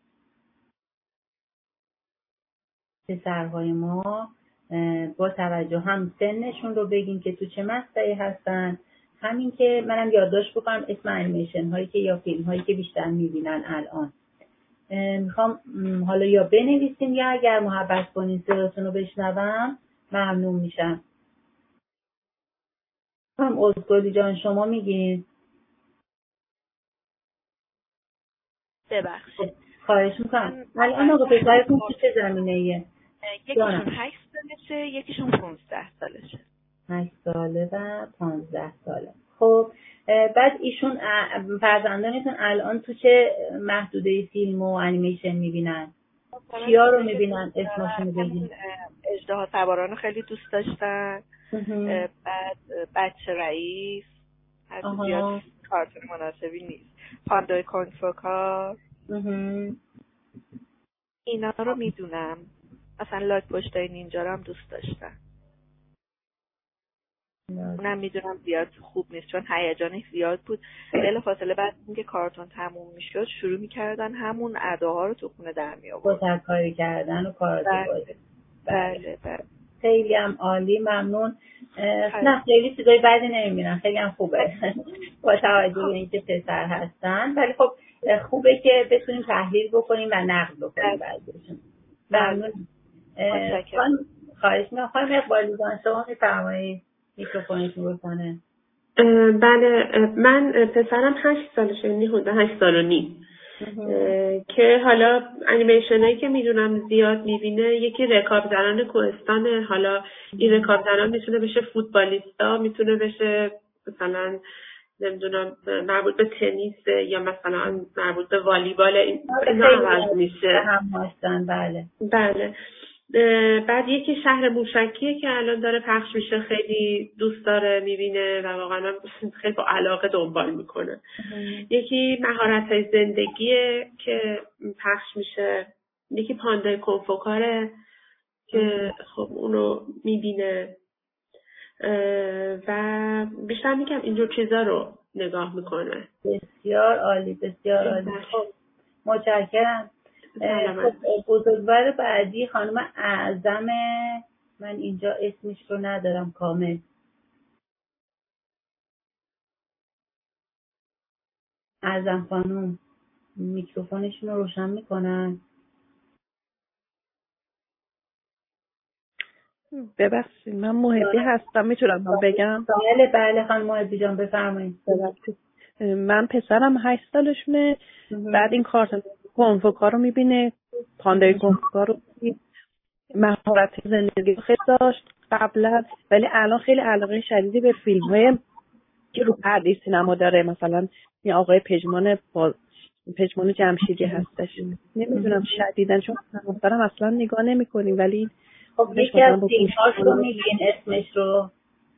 پسرهای ما با توجه هم سنشون رو بگین که تو چه مقطعی هستن، همین که منم یادداشت بکنم اسم انیمیشن هایی که یا فیلم هایی که بیشتر میبینن الان. میخوام حالا یا بنویسین یا اگر محبت کنین صداتون رو بشنوم ممنون میشم. هم ازگلی جان شما میگین؟ ببخشید خواهش میکنم. الان آقا پسرتون تو چه زمینه ایه؟ یکیشون 8 سالشه، یکیشون 15 سالشه. 8 ساله و 15 ساله. خب بعد ایشون فرزندانتون الان تو چه محدوده فیلم و انیمیشن میبینن؟ کیا رو میبینن؟ اسمشون رو بگین. اژدها سواران رو خیلی دوست داشتن. بعد بچه رئیس، از زیاد کارتون مناسبی نیست. پاندای کنفوکار، اینا رو میدونم. مثلا لاک پشتای نینجا رو هم دوست داشتن. اونم میدونم زیاد خوب نیست چون هیجانش زیاد بود. بلافاصله بعد اینکه کارتون تموم میشد شروع میکردن همون اداها رو تو خونه در می آوردن. کاری کردن و کاراتو بازی. بله. خیلی هم عالی، ممنون. نه خیلی چیزای بدی نمیبینن، خیلی هم خوبه با توجه به اینکه پسر هستن، ولی خب خوبه که بتونیم تحلیل بکنیم و نقد بکنیم بعضیشون. ممنون. خواهش می‌کنم. خانم اقبالی جان شما می‌فرمایید میکروفونتون رو کنه. بله من پسرم 8 سالشه، یعنی حدود 8 سال و نیم. که حالا انیمیشنایی که میدونم زیاد میبینه، یکی رکاب زنان کوهستانه. حالا این رکاب زنان میتونه بشه فوتبالیستا، میتونه بشه مثلا نمیدونم مربوط به تنیس یا مثلا مربوط به والیبال. اینا عوض میشه هم هستن. بله بله. بعد یکی شهر موشکیه که الان داره پخش میشه، خیلی دوست داره میبینه و واقعا خیلی با علاقه دنبال میکنه. یکی مهارت‌های زندگیه که پخش میشه. یکی پاندای کنفوکاره که خب اونو میبینه و بیشتر میگم اینجور چیزا رو نگاه میکنه. بسیار عالی، بسیار عالی. خب متشکرم. خب بزرگوار بعدی خانم اعظم، من اینجا اسمش رو ندارم کامل. اعظم خانم میکروفونشون رو روشن میکنن. ببخشید من محبی هستم، میتونم بگم؟ بله خانم محبی جان بفرمایید. من پسرم 8 سالشونه. بعد این کارت کنفوکا رو میبینه، پاندای کنفوکا رو مهارت زندگی خیلی داشت قبلا، ولی الان خیلی علاقه شدیدی به فیلم‌های که رو پرده سینما داره. مثلا این آقای پژمان جمشیدی هستش، نمیدونم شدیدن چون مثلا اصلا نگاه نمی‌کنیم، ولی خب یکی از فیلم‌هاش رو میگین اسمش رو؟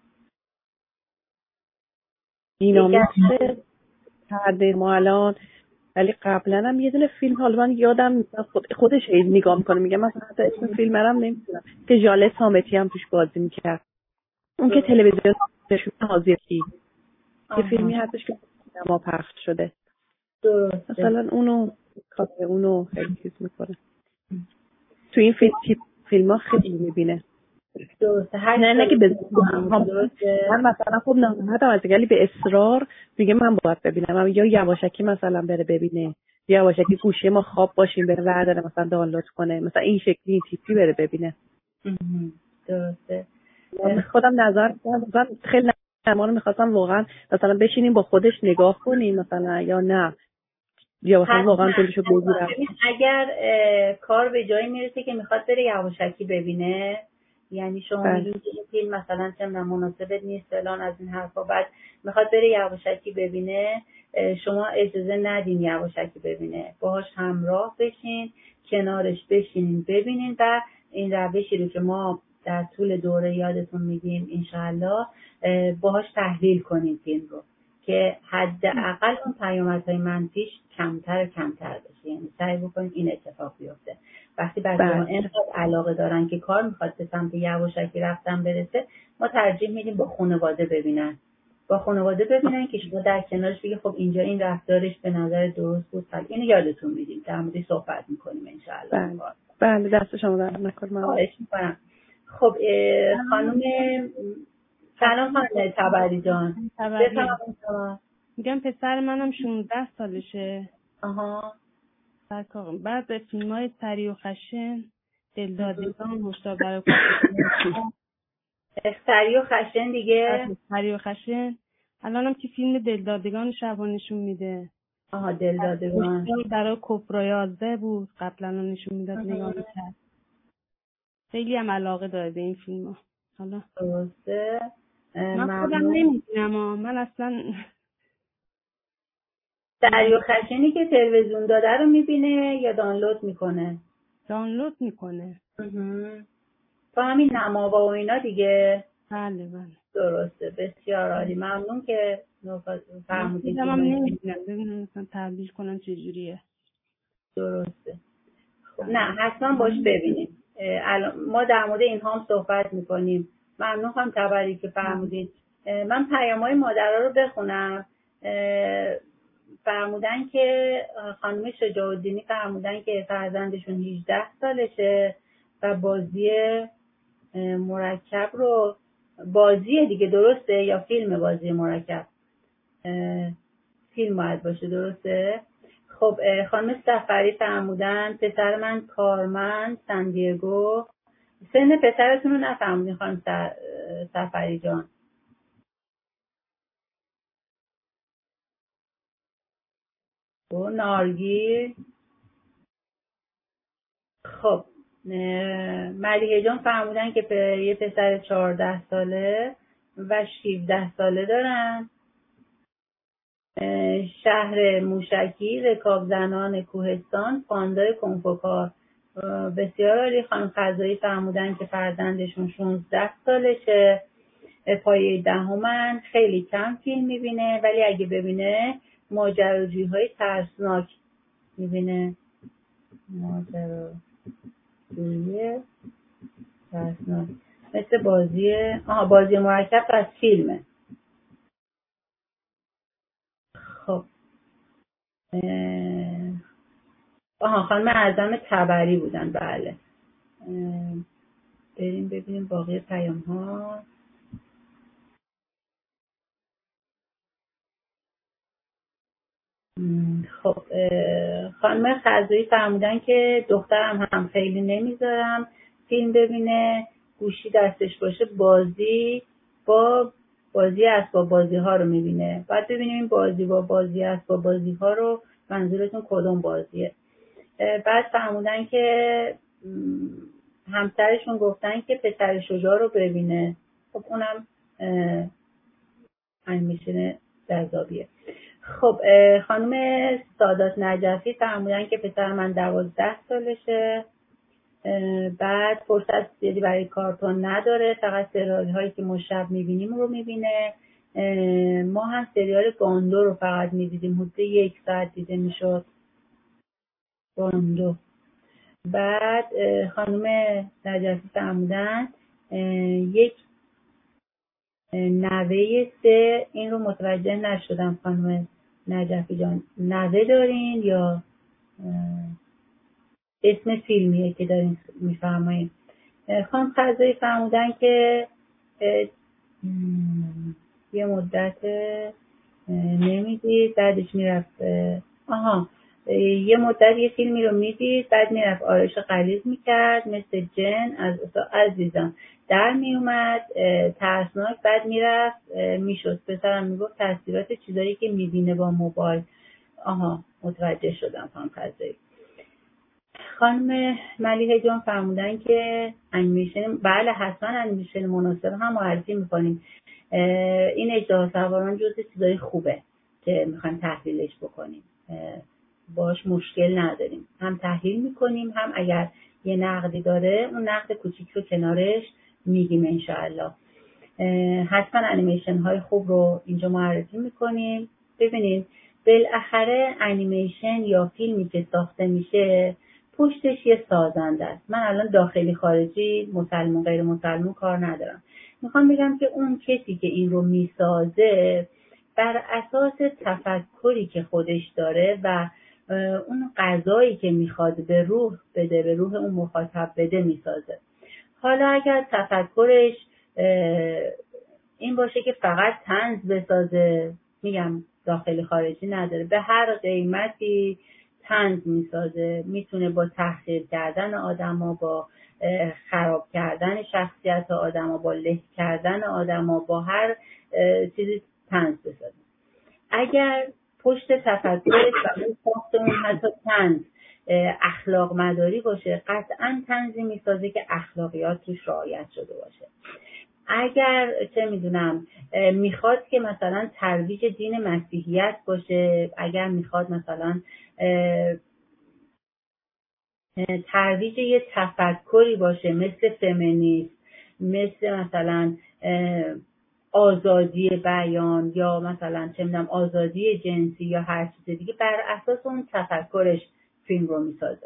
دینامیت پرده ما الان، ولی قبلا هم یه دونه فیلم حالا من یادم خودش نگاه میکنه، میگه مثلا حتی اسم فیلم هم نمیدونم که ژاله سامتی هم توش بازی میکرد. اون که تلویزیون نشون حاضری یه فیلمی هستش که سینما پخش شده. مثلا اونو خیلی چیز میکنه تو این فیلم ها خیلی میبینه. نه که من مثلا خب ناراحتم از گلی به اصرار میگه من باید ببینم، یا یواشکی مثلا بره ببینه، یا یواشکی گوشی ما خواب باشیم بره برداره مثلا دانلود کنه، مثلا این شکلی این تیپی بره ببینه. درسته. خودم نظر مثلا خیلی ما رو میخواستم واقعا مثلا بشینیم با خودش نگاه کنیم مثلا، یا نه یا مثلا واقعا جلوشو بگیرم. اگر کار به جایی میرسه که میخواد بره یواشکی ببینه، یعنی شما میگین که این فیلم مثلا چه مناسبت نیست فلان از این حرفا، بعد میخواد بره یواشکی ببینه، شما اجازه ندین یواشکی ببینه، باهاش همراه بشین، کنارش بشینین ببینین و این روشی رو که ما در طول دوره یادتون میدیم انشاءالله باهاش تحلیل کنین فیلم رو که حداقل اون پیامدهای منفیش کمتر بشه. یعنی سعی بکنید این اتفاق بیفته. وقتی بچه‌ها اینقدر علاقه دارن که کار میخواد به سمت یواشکی رفتن برسه، ما ترجیح میدیم با خانواده ببینن که شما در کنارش بگی خب اینجا این رفتارش به نظر درست بود، اینو یادتون میدیم، در موردش صحبت میکنیم انشاءالله. بله دست شما در نکنه. خواهش میکنم. خب خانم سلام خانم تبری جان. میگم پسر منم 16 سالشه. بعد به فیلم‌های سری و خشن، دلدادگان، هشدار برای سری و خشن دیگه. سری و خشن الانم که فیلم دلدادگان شبا نشون میده. دلدادگان برای کبرا 11 بود قبلا نشون میداد، نگاه میکرد. خیلی هم علاقه داره به این فیلم‌ها. حالا درسته. من خودم نمیدونم، من اصلا سری و خشنی که تلویزیون داده رو میبینه یا دانلود میکنه؟ دانلود میکنه. تو همین نماوا و اینا دیگه. بله. درسته، بسیار عالی. ممنون که فرمودید. من نمیدونم مثلا تحلیل کنم چجوریه. درسته. خب نه حتما باش ببینیم. ما در مورد اینها هم صحبت میکنیم. ممنون خانم تبری که فرمودید. من پیام‌های مادرها رو بخونم. فرمودن که خانم شجاع الدینی فرمودن که فرزندشون 18 سالشه و بازی مرکب رو بازی دیگه، درسته یا فیلم بازی مرکب؟ فیلم باید باشه، درسته؟ خب خانم سفری فرمودن پسر من کارمند سندیگو. سن پسرتون رو نفرمودین خانم سفری جان. و نارگیل. خب ملیحه جان فرمودن که یه پسر 14 ساله و 17 ساله دارن. شهر موشکی، رکاب زنان کوهستان، پاندای کنفوکار. بسیار عالی. خانم خزایی فرمودن که فرزندشون 16 سالشه، پایه 10، خیلی کم فیلم میبینه ولی اگه ببینه ماجراجویی های ترسناک میبینه. ماجراجویی ترسناک مثل بازی مرکب از فیلمه. خب خانم اعظم تبری بودن. بله بریم ببینیم باقی پیام ها. خب خانم خزایی فرمودن که دخترم هم خیلی نمیذارم فیلم ببینه، گوشی دستش باشه بازی اسباب بازی ها رو میبینه. بعد ببینیم این بازی اسباب بازی ها رو منظورتون کدوم بازیه. بعد فرمودن که همسرشون گفتن که پسر شجاع رو ببینه. خب اونم انیمیشن جذابیه. خب خانم سادات نجفی فرمودن که پسر من 12 سالشه، بعد فرصت زیادی برای کارتون نداره، فقط سریال هایی که ما شب میبینیم رو میبینه. ما هم سریال گاندو رو فقط میدیدیم، حدود 1 ساعت دیده میشد گاندو. بعد خانم نجفی فرمودن یک نوه 3، این رو متوجه نشدم خانم نجفی جان، نوه دارین یا اسم فیلمیه که دارین میفرمایین؟ خانم خزایی فرمودن که یه مدت نمیدید بعدش میرفت یه مدت یه فیلمی رو میدید بعد میرفت آرایش غلیظ میکرد مثل جن از عزیزم در میومد ترسناک، بعد میرفت میشد. پسرم میگفت تصویرات چیزایی که میبینه با موبایل. متوجه شدم خانم خزایی. خانم ملیحه جان فرمودن که انیمیشن، بله حتما انیمیشن مناسب هم معرفی میکنیم. این اژدها سواران جزو چیزای خوبه که میخوایم تحلیلش بکنیم، باش مشکل نداریم، هم تحلیل میکنیم هم اگر یه نقدی داره اون نقد کوچیک رو کنارش میگیم انشاءالله. حتما انیمیشن های خوب رو اینجا معرفی میکنیم. ببینید بالاخره انیمیشن یا فیلمی که ساخته میشه پشتش یه سازنده است. من الان داخلی خارجی مسلمون غیر مسلمون کار ندارم، میخوام بگم که اون کسی که این رو میسازه بر اساس تفکری که خودش داره و اون غذایی که میخواد به روح بده، به روح اون مخاطب بده میسازه. حالا اگر تفکرش این باشه که فقط طنز بسازه، میگم داخلی خارجی نداره، به هر قیمتی طنز میسازه، میتونه با تحقیر کردن آدما، با خراب کردن شخصیت آدما، با له کردن آدما، با هر چیزی طنز بسازه. اگر پشت تفکرش برای ساخت اون حتی طنز اخلاق مداری باشه، قطعا طنزی میسازه که اخلاقیات توش رعایت شده باشه. اگر چه میدونم میخواد که مثلا ترویج دین مسیحیت باشه، اگر میخواد مثلا ترویج یه تفکری باشه مثل فمینیسم، مثل مثلا آزادی بیان یا مثلا چه میدونم آزادی جنسی یا هر چیز دیگه، بر اساس اون تفکرش فیلم رو میسازه.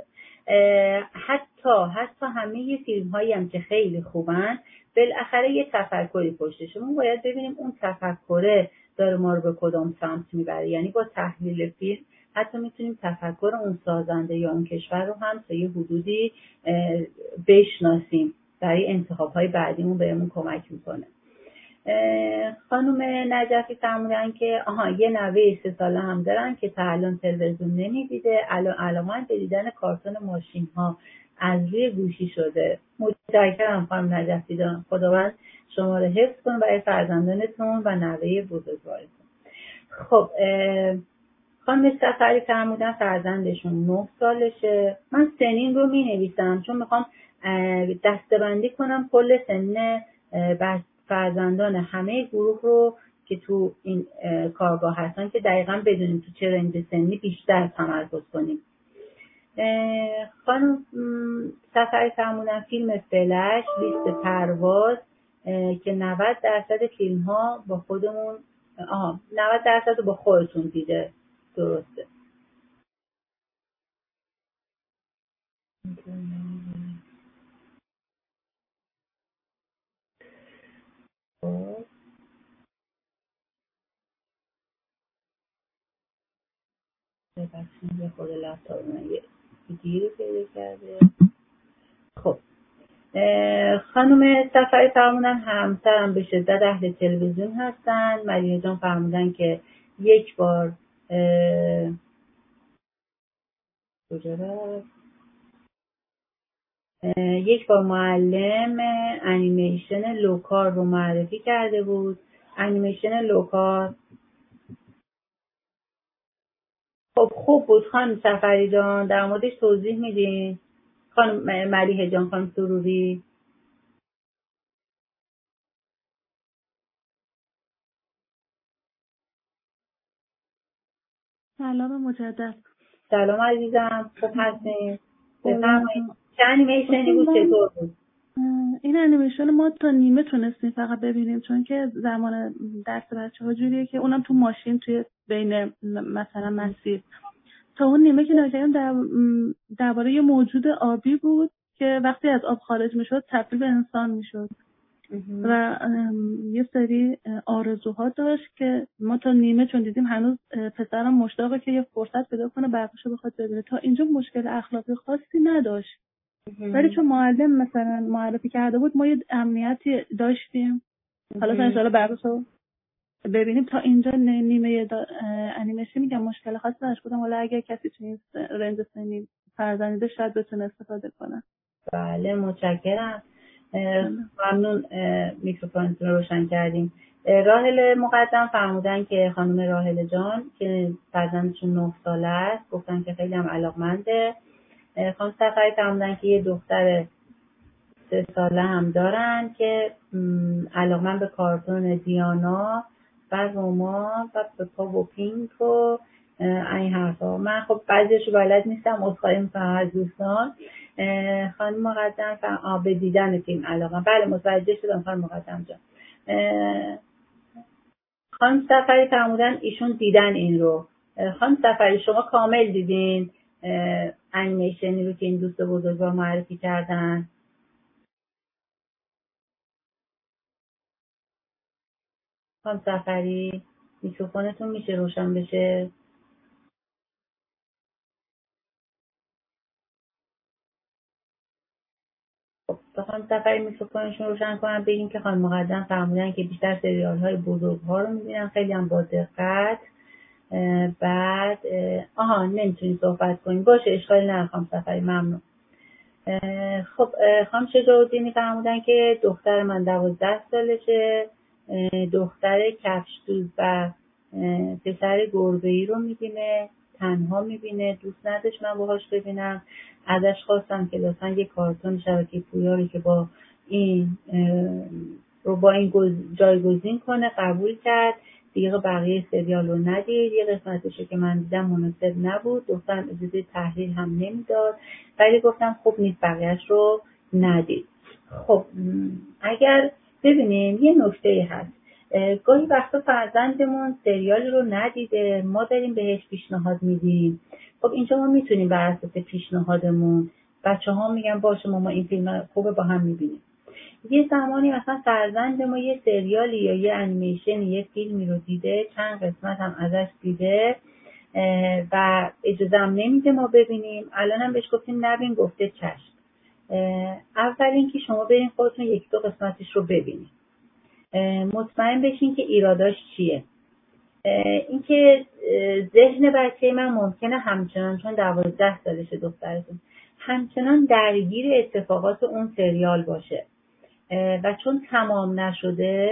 حتی همه فیلم هایی هم که خیلی خوبن بالاخره یه تفکری پشتشه. ما باید ببینیم اون تفکره داره ما رو به کدام سمت میبره. یعنی با تحلیل فیلم حتی میتونیم تفکر اون سازنده یا اون کشور رو هم تا یه حدودی بشناسیم، برای انتخاب های بعدیمون بهمون کمک میکنه. خانم نجفی فرمودن که یه نوه 3 ساله هم دارن که تا الان تلویزیون نمیدیده، الان به دیدن کارتون ماشین ها از روی گوشی شده. متشکرم خانم نجفی جان، خداوند شما رو حفظ کنه برای فرزندانتون و نوه بزرگوارتون. خب خانم سفری فرمودن فرزندشون 9 سالشه. من سنین رو می نویسم چون میخوام دسته‌بندی کنم کل سن فرزندان همه گروه رو که تو این کارگاه هستن که دقیقا بدونیم تو چه رنج سنی بیشتر تمرکز کنیم. خانم سفری فرمودن فیلم فلش، لیست پرواز که 90% فیلم ها با خودمون 90% رو با خودتون دیده. درسته. یه خود لپتاپ من یه گیری پیدا کرده. خب خانم سفری فرمودن همسرم به شدت اهل تلویزیون هستن. ملیحه جان فرمودن که یک بار معلم انیمیشن لوکار رو معرفی کرده بود. انیمیشن لوکار خب خوب بود خانم سفری جان، در موردش توضیح میدین؟ خانم ملیحه جان، خانم سروری. سلام مجدد. سلام عزیزم، خوب هستین؟ بفرمایید. چه انیمیشنی بود، چطور بود؟ این انیمیشن ما تا نیمه تونستیم فقط ببینیم چون که زمان درس بچه‌ها جوریه که اونم تو ماشین توی بین مثلا مسیر. تا اون نیمه که نگردیم درباره یه موجود آبی بود که وقتی از آب خارج میشد تبدیل به انسان میشد و یه سری آرزوها داشت که ما تا نیمه چون دیدیم هنوز پسرم مشتاقه که یه فرصت پیدا کنه بقیه‌شو بخواد ببینه. تا اینجا مشکل اخلاقی خاصی نداشت، ولی چون معلم مثلا معرفی کرده بود ما یه امنیتی داشتیم. حالا تا انشاءالله بقیه‌شو ببینیم. تا اینجا نیمه انیمیشن میگم مشکل خاصی نداشت بودم. حالا اگر کسی تو این رنج سنی فرزندی شاید بتونه استفاده کنه. بله متشکرم، ممنون میکروفونتون رو روشن کردیم. راحل مقدم فرمودن که خانم راحل جان که فرزندشون 9 ساله است گفتن که خیلی هم علاقمنده. خانم سفری فرمودن که یه دختر 3 ساله هم دارن که علاقمند به کارتون دیانا و روما و پپا و پینک و این حرفا. من خب بعضیشو بلد نیستم، عذرخواهی میکنم از دوستان. خانم مقدم به دیدن فیلم علاقه. بله متوجه شدم خانم مقدم جان. خانم سفری فرمودن ایشون دیدن این رو. خانم سفری شما کامل دیدین انیمیشنی رو که این دوست بزرگوار معرفی کردن؟ خانم سفری میکروفونتون میشه روشن بشه؟ خب خانم سفری میکروفونشون روشن کنم بگیم که خانم مقدم فرمودن که بیشتر سریال های بزرگ ها رو میبینن، خیلی هم با دقت. بعد نمیتونی صحبت کنیم، باشه اشکالی نداره خانم سفری، ممنون. خب خانم شجاع‌الدینی فرمودن که دختر من 12 سالشه، دختر کفش‌دوز و پسر گربه‌ای رو میبینه، تنها میبینه، دوست نداشت من باهاش ببینم. ازش خواستم که لطفا یه کارتون شبکه پویایی که با این جایگزین کنه، قبول کرد. دیگه بقیه سریال رو ندید. یه قسمتشو که من دیدم مناسب نبود، دخترم اجازه تحلیل هم نمیداد، ولی گفتم خوب نیست بقیهش رو ندید. خب اگر ببینیم یه نکته هست، گاهی وقتا فرزندمون سریالی رو ندیده، ما داریم بهش پیشنهاد میدیم. خب اینجا ما میتونیم بر اساس پیشنهادمون بچه ها میگن باشه ما این فیلم خوبه با هم میبینیم. یه زمانی مثلا فرزند ما یه سریالی یا یه انیمیشن یه فیلمی رو دیده، چند قسمت هم ازش دیده و اجازه هم نمیده ما ببینیم. الان هم بهش گفتیم نبین، گفته چشم. اول اینکه شما برین خودتون 1-2 قسمتش رو ببینید، مطمئن بشین که ایراداش چیه. اینکه ذهن بچه من ممکنه همچنان، چون 12 سالشه دخترتون، همچنان درگیر اتفاقات اون سریال باشه و چون تمام نشده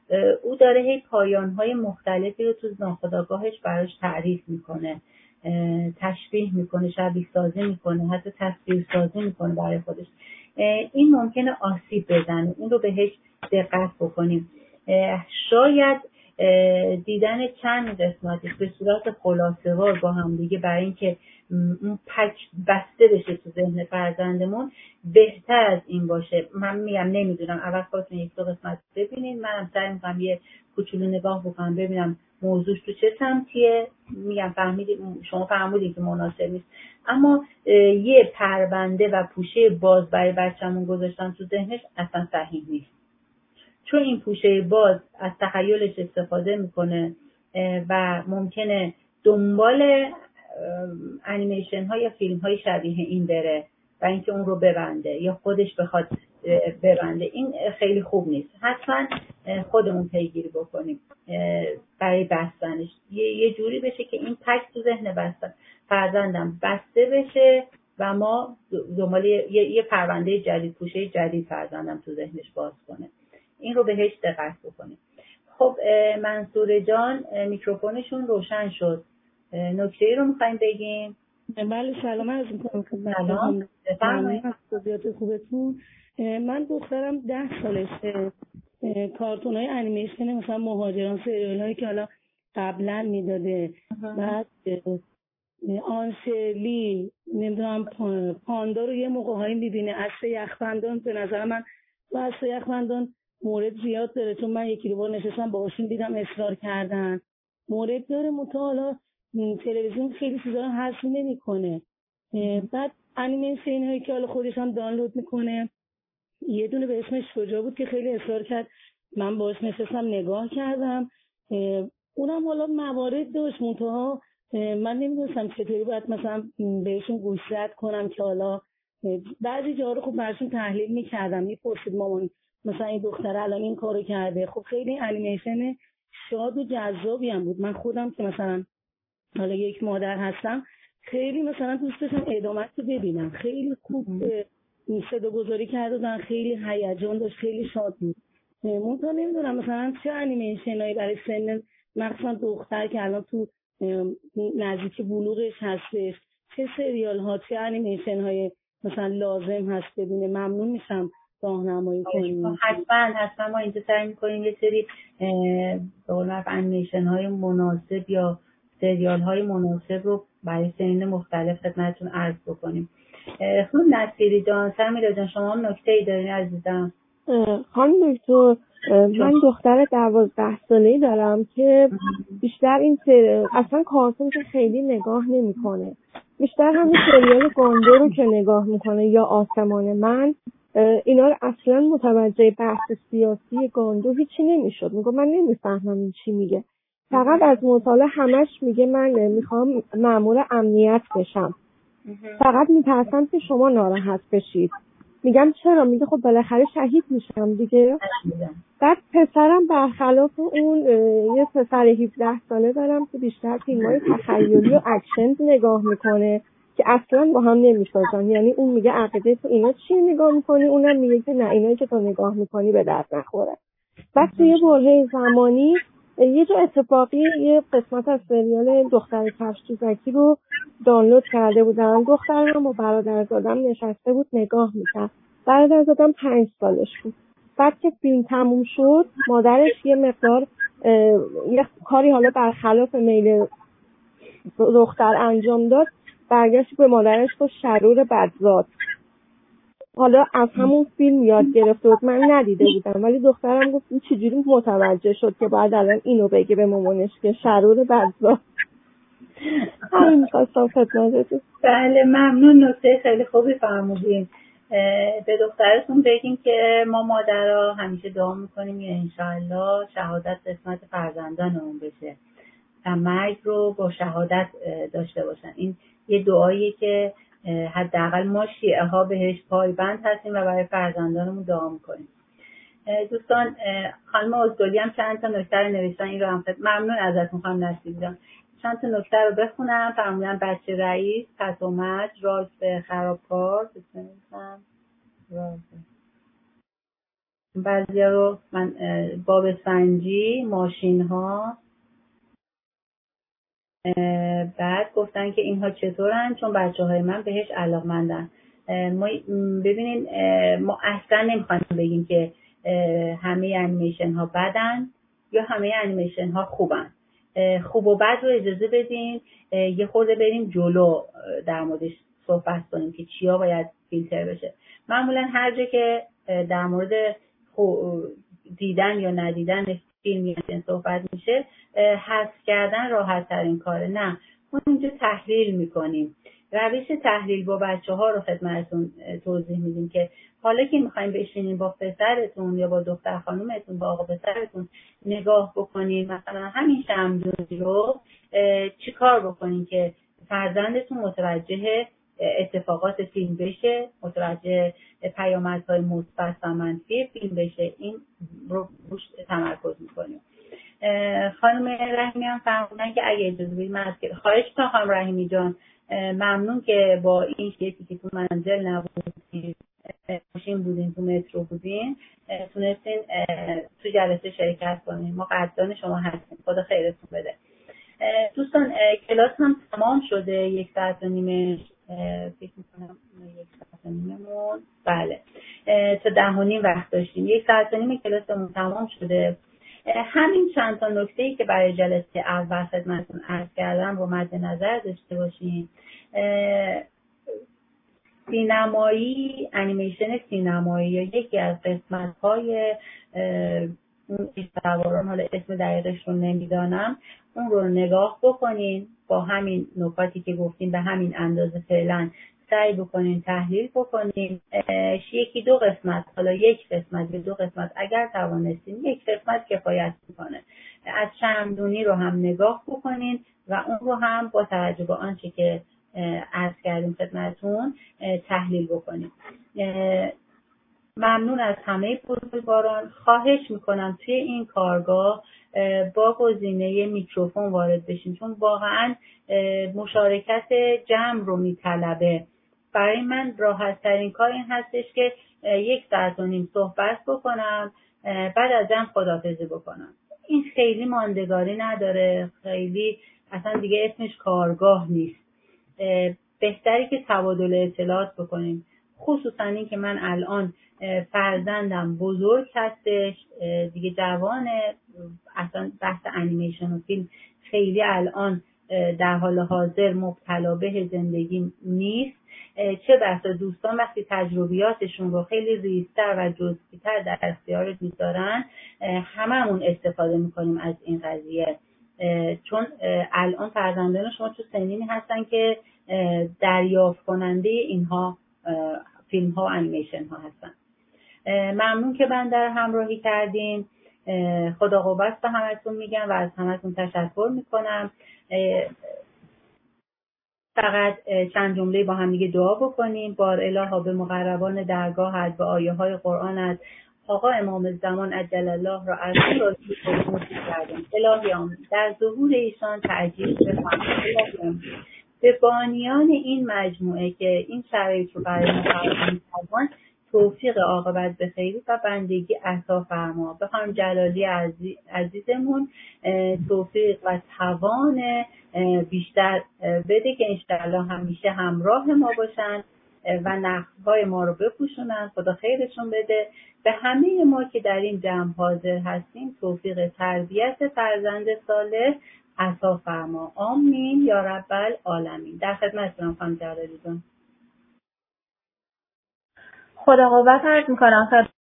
او داره هی پایانهای مختلفی رو تو ناخودآگاهش براش تعریف میکنه، تشبیه میکنه، شبیه سازی میکنه، حتی تصویر سازی میکنه برای خودش. این ممکنه آسیب بزنه، این رو بهش دقت بکنیم. شاید دیدن چند قسمتش به صورت خلاصه‌وار با هم دیگه برای اینکه اون پک بسته بشه تو ذهن فرزندمون بهتر از این باشه. من میگم نمیدونم، اول خودتون یک دو قسمت ببینید، منم سعی میکنم یه کوچولو نگاه بکنم ببینم موضوعش تو چه سمتیه. میگم فهمیدید، شما فهمیدید که مناسب نیست، اما یه پرونده و پوشه باز برای بچه‌مون گذاشتن تو ذهنش اصلا صحیح نیست، چون این پوشه باز از تخیلش استفاده میکنه و ممکنه دنبال انیمیشن ها یا فیلم های شبیه این بره و اینکه اون رو ببنده یا خودش بخواد ببنده. این خیلی خوب نیست. حتما خودمون پیگیری بکنیم برای بستنش، یه جوری بشه که این پک تو ذهن فرزندم بسته بشه و ما دنبال یه پرونده جدید، پوشه جدید فرزندم تو ذهنش باز کنه. این رو بهش دقت بکنیم. خب منصور جان میکروفونشون روشن شد، نکته‌ای رو می‌خوایم بگیم؟ بله سلام عرض می‌کنم سلام، بفرمایید. صحبت خوبتون. من دخترم 10 سالشه، کارتون‌های انیمیشن مثلا مهاجران، سریال‌هایی که حالا قبلا میداده، بعد آنسلی نمیدونم پاندا رو یه موقع‌هایی می‌بینه. اصل یخبندان به نظر من تو اصل یخبندان مورد زیاد داره، چون من یکی دو بار نشستم باهاشون دیدم اصرار کردن مورد داره، حالا تلویزیون خیلی چیزا رو حذف نمی‌کنه. بعد انیمیشن هایی که حالا خودش هم دانلود میکنه، یه دونه به اسمش شجاع بود که خیلی اصرار کرد، من باهاش نشستم نگاه کردم، اونم حالا موارد داشت، منتها من نمیدونستم چطوری باید مثلا بهشون گوشزد کنم که حالا بعضی جاها رو خب براشون تحلیل میکردم، میپرسید مامان مثلا این دختره الان این کارو کرده. خب خیلی انیمیشن شاد و جذابی هم بود. من خودم که مثلا حالا یک مادر هستم خیلی مثلا دوست داشتم ادامه‌اش رو ببینم. خیلی خوب صداگذاری کردن، خیلی هیجان داشت، خیلی شاد بود. منتها نمیدونم مثلا چه انیمیشنایی برای سن مثلا دختر که الان تو نزدیک بلوغش هستش، چه سریال ها، چه انیمیشن های مثلا لازم هست ببینه. ممنون میشم راهنمایی کنید. حتما ما اینجا سعی می‌کنیم یه سری به قول معروف انیمیشن های مناسب یا سریال های مناسب رو برای سنین مختلف خدمتتون عرض بکنیم. خانم نصیری جان، سمیرا جان، شما هم نکته‌ای دارین عزیزم؟ خانم دکتر، من دختر 12 ساله‌ای دارم که بیشتر این اصلا کارتون که خیلی نگاه نمی‌کنه، بیشتر همین سریال گاندو رو که نگاه می‌کنه یا آسمان من، اینا رو اصلا متوجه بحث سیاسی گاندو هیچی نمی‌شد. میگه من نمی‌فهمم این چی میگه، فقط از مطالعه همش میگه من میخوام مأمور امنیت بشم، فقط میترسم که شما ناراحت بشید. میگم چرا؟ میگه خب بالاخره شهید میشم دیگه. بعد پسرم برخلاف اون، یه پسر 17 ساله دارم که بیشتر فیلم‌های تخیلی و اکشن نگاه میکنه که اصلا با هم نمیسازن. یعنی اون میگه عقیده تو اینا چی نگاه میکنی، اونم میگه که نه اینایی که تو نگاه میکنی به درد نخوره. بعد توی برهه زمانی یه جا اتفاقی یه قسمت از سریال دختر کفش‌دوزکی رو دانلود کرده بودن. دخترم با برادرزادم نشسته بود نگاه میکرد. برادرزادم 5 سالش بود. بعد که فیلم تموم شد، مادرش یه مقدار یه کاری حالا برخلاف میل دختر انجام داد، برگشت به مادرش گفت شرور بدزاد. حالا از همون فیلم یاد گرفته بود، من ندیده بودم، ولی دخترم گفت این چجوری متوجه شد که بعد الان اینو بگه به مامانش که شرور بدزاد. همین می‌خواستم خدمتتون. بله ممنون، نکته خیلی خوبی فرمودین. به دخترتون بگین که ما مادرها همیشه دعا میکنیم یا انشاءالله شهادت قسمت فرزندانمون بشه و مرگ رو با شهادت داشته باشن. این یه دعاییه که حداقل ما شیعه ها بهش پایبند هستیم و برای فرزندانمون دعا میکنیم. دوستان، خانم ازدولی هم چند تا نکته رو نوشتن، این رو هم ممنون ازتون خانم نصیب جان. چند تا نکته رو بخونم. فرمودن بچه رئیس، پتومج، رالف خرابکار، بعضیا رو من باب سنجی، ماشین ها، بعد گفتن که اینها چطورن چون بچه‌های من بهش علاقمندن. ما ببینین ما اصلا نمیخوایم بگیم که همه انیمیشن ها بدن یا همه انیمیشن ها خوبن. خوب و بد رو اجازه بدین یه خورده بریم جلو در موردش صحبت کنیم که چیا باید فیلتر بشه. معمولا هر جا که در مورد دیدن یا ندیدن فیلم یا صحبت میشه حذف کردن راحت ترین کاره. نه، ما اینجا تحلیل میکنیم. روش تحلیل با بچه‌ها رو خدمتتون توضیح میدیم که حالا که میخوایم بشینین با پسرتون یا با دختر خانومتون با آقا پسرتون نگاه بکنین مثلا همین شمعدونی رو چیکار بکنین که فرزندتون متوجه اتفاقات فیلم بشه، متوجه پیامدهای مثبت و منفی فیلم بشه. این رو روش تمرکز میکنیم. خانم رحیمی هم فرمودن که اگه اجازه بدید من خواهش می‌کنم خانم رحیمی جان، ممنون که با این یکی که تو منزل نبودین، ماشین بودین، تو مترو بودین، تونستین تو جلسه شرکت کنین. ما قدردان شما هستیم. خدا خیرتون بده. دوستان کلاس هم تمام شده. 1 ساعت و نیمه فکر می‌کنم 1 ساعت و نیمه‌مون بله تا 10:30 وقت داشتیم. 1 ساعت و نیمه کلاسمون تمام شده. همین چند تا نکته‌ای که برای جلسه اول خدمتتون عرض کردم رو مد نظر داشته باشین. سینمایی، انیمیشن سینمایی یا یکی از قسمت‌های اون سواران، حالا اسم دقیقش رو نمیدانم، اون رو نگاه بکنین. با همین نکاتی که گفتیم به همین اندازه فعلا سعی بکنین تحلیل بکنین. 1-2 قسمت، حالا 1 قسمت یا 2 قسمت اگر توانستین 1 قسمت کفایت میکنه. از شمعدونی رو هم نگاه بکنین و اون رو هم با توجه به آنچه که عرض کردیم خدمتتون تحلیل بکنین. ممنون از همه بزرگواران. خواهش میکنم توی این کارگاه با گزینه میکروفون وارد بشین چون واقعا مشارکت جمع رو میطلبه. برای من راحت ترین کار این هستش که 1 ساعت و نیم صحبت بکنم بعد از جمع خداحافظی بکنم. این خیلی ماندگاری نداره، خیلی اصلا دیگه اسمش کارگاه نیست. بهتری که تبادل اطلاعات بکنیم. خصوصا این که من الان فرزندم بزرگ هستش، دیگه جوانه، اصلا بحث انیمیشن و فیلم خیلی الان در حال حاضر مبتلا به زندگی نیست. چه بسا دوستان وقتی تجربیاتشون رو خیلی ریزتر و جزئی‌تر در اختیارت میذارن هممون استفاده میکنیم از این قضیه. چون الان فرزندان شما تو سنینی هستن که دریافت کننده اینها فیلم ها و انیمیشن ها هستن. ممنون که من در همراهی کردین. خدا قوت به همتون میگم و از همتون تشکر میکنم. فقط چند جمله با هم دیگه دعا بکنیم. بار الها به مقربان درگاهت، به آیه های قرآنت، آقا امام زمان عجل الله را از این راضی کردیم. الهی آمین. در ظهور ایشان تعجیل بفرما. به بانیان این مجموعه که این شرایط رو برای ما فراهم کردن توفیق عاقبت به خیری و بندگی عطا فرما. به خانم جلالی عزیزمون توفیق و توان بیشتر بده که انشاءالله همیشه همراه ما باشن و نقص‌های ما رو بپوشونن. خدا خیرشون بده. به همه ما که در این جمع حاضر هستیم توفیق تربیت فرزند صالح عطا فرما. آمین یا رب العالمین. در خدمتتونم خانم جلالی جان. خدا قوت عرض می‌کنم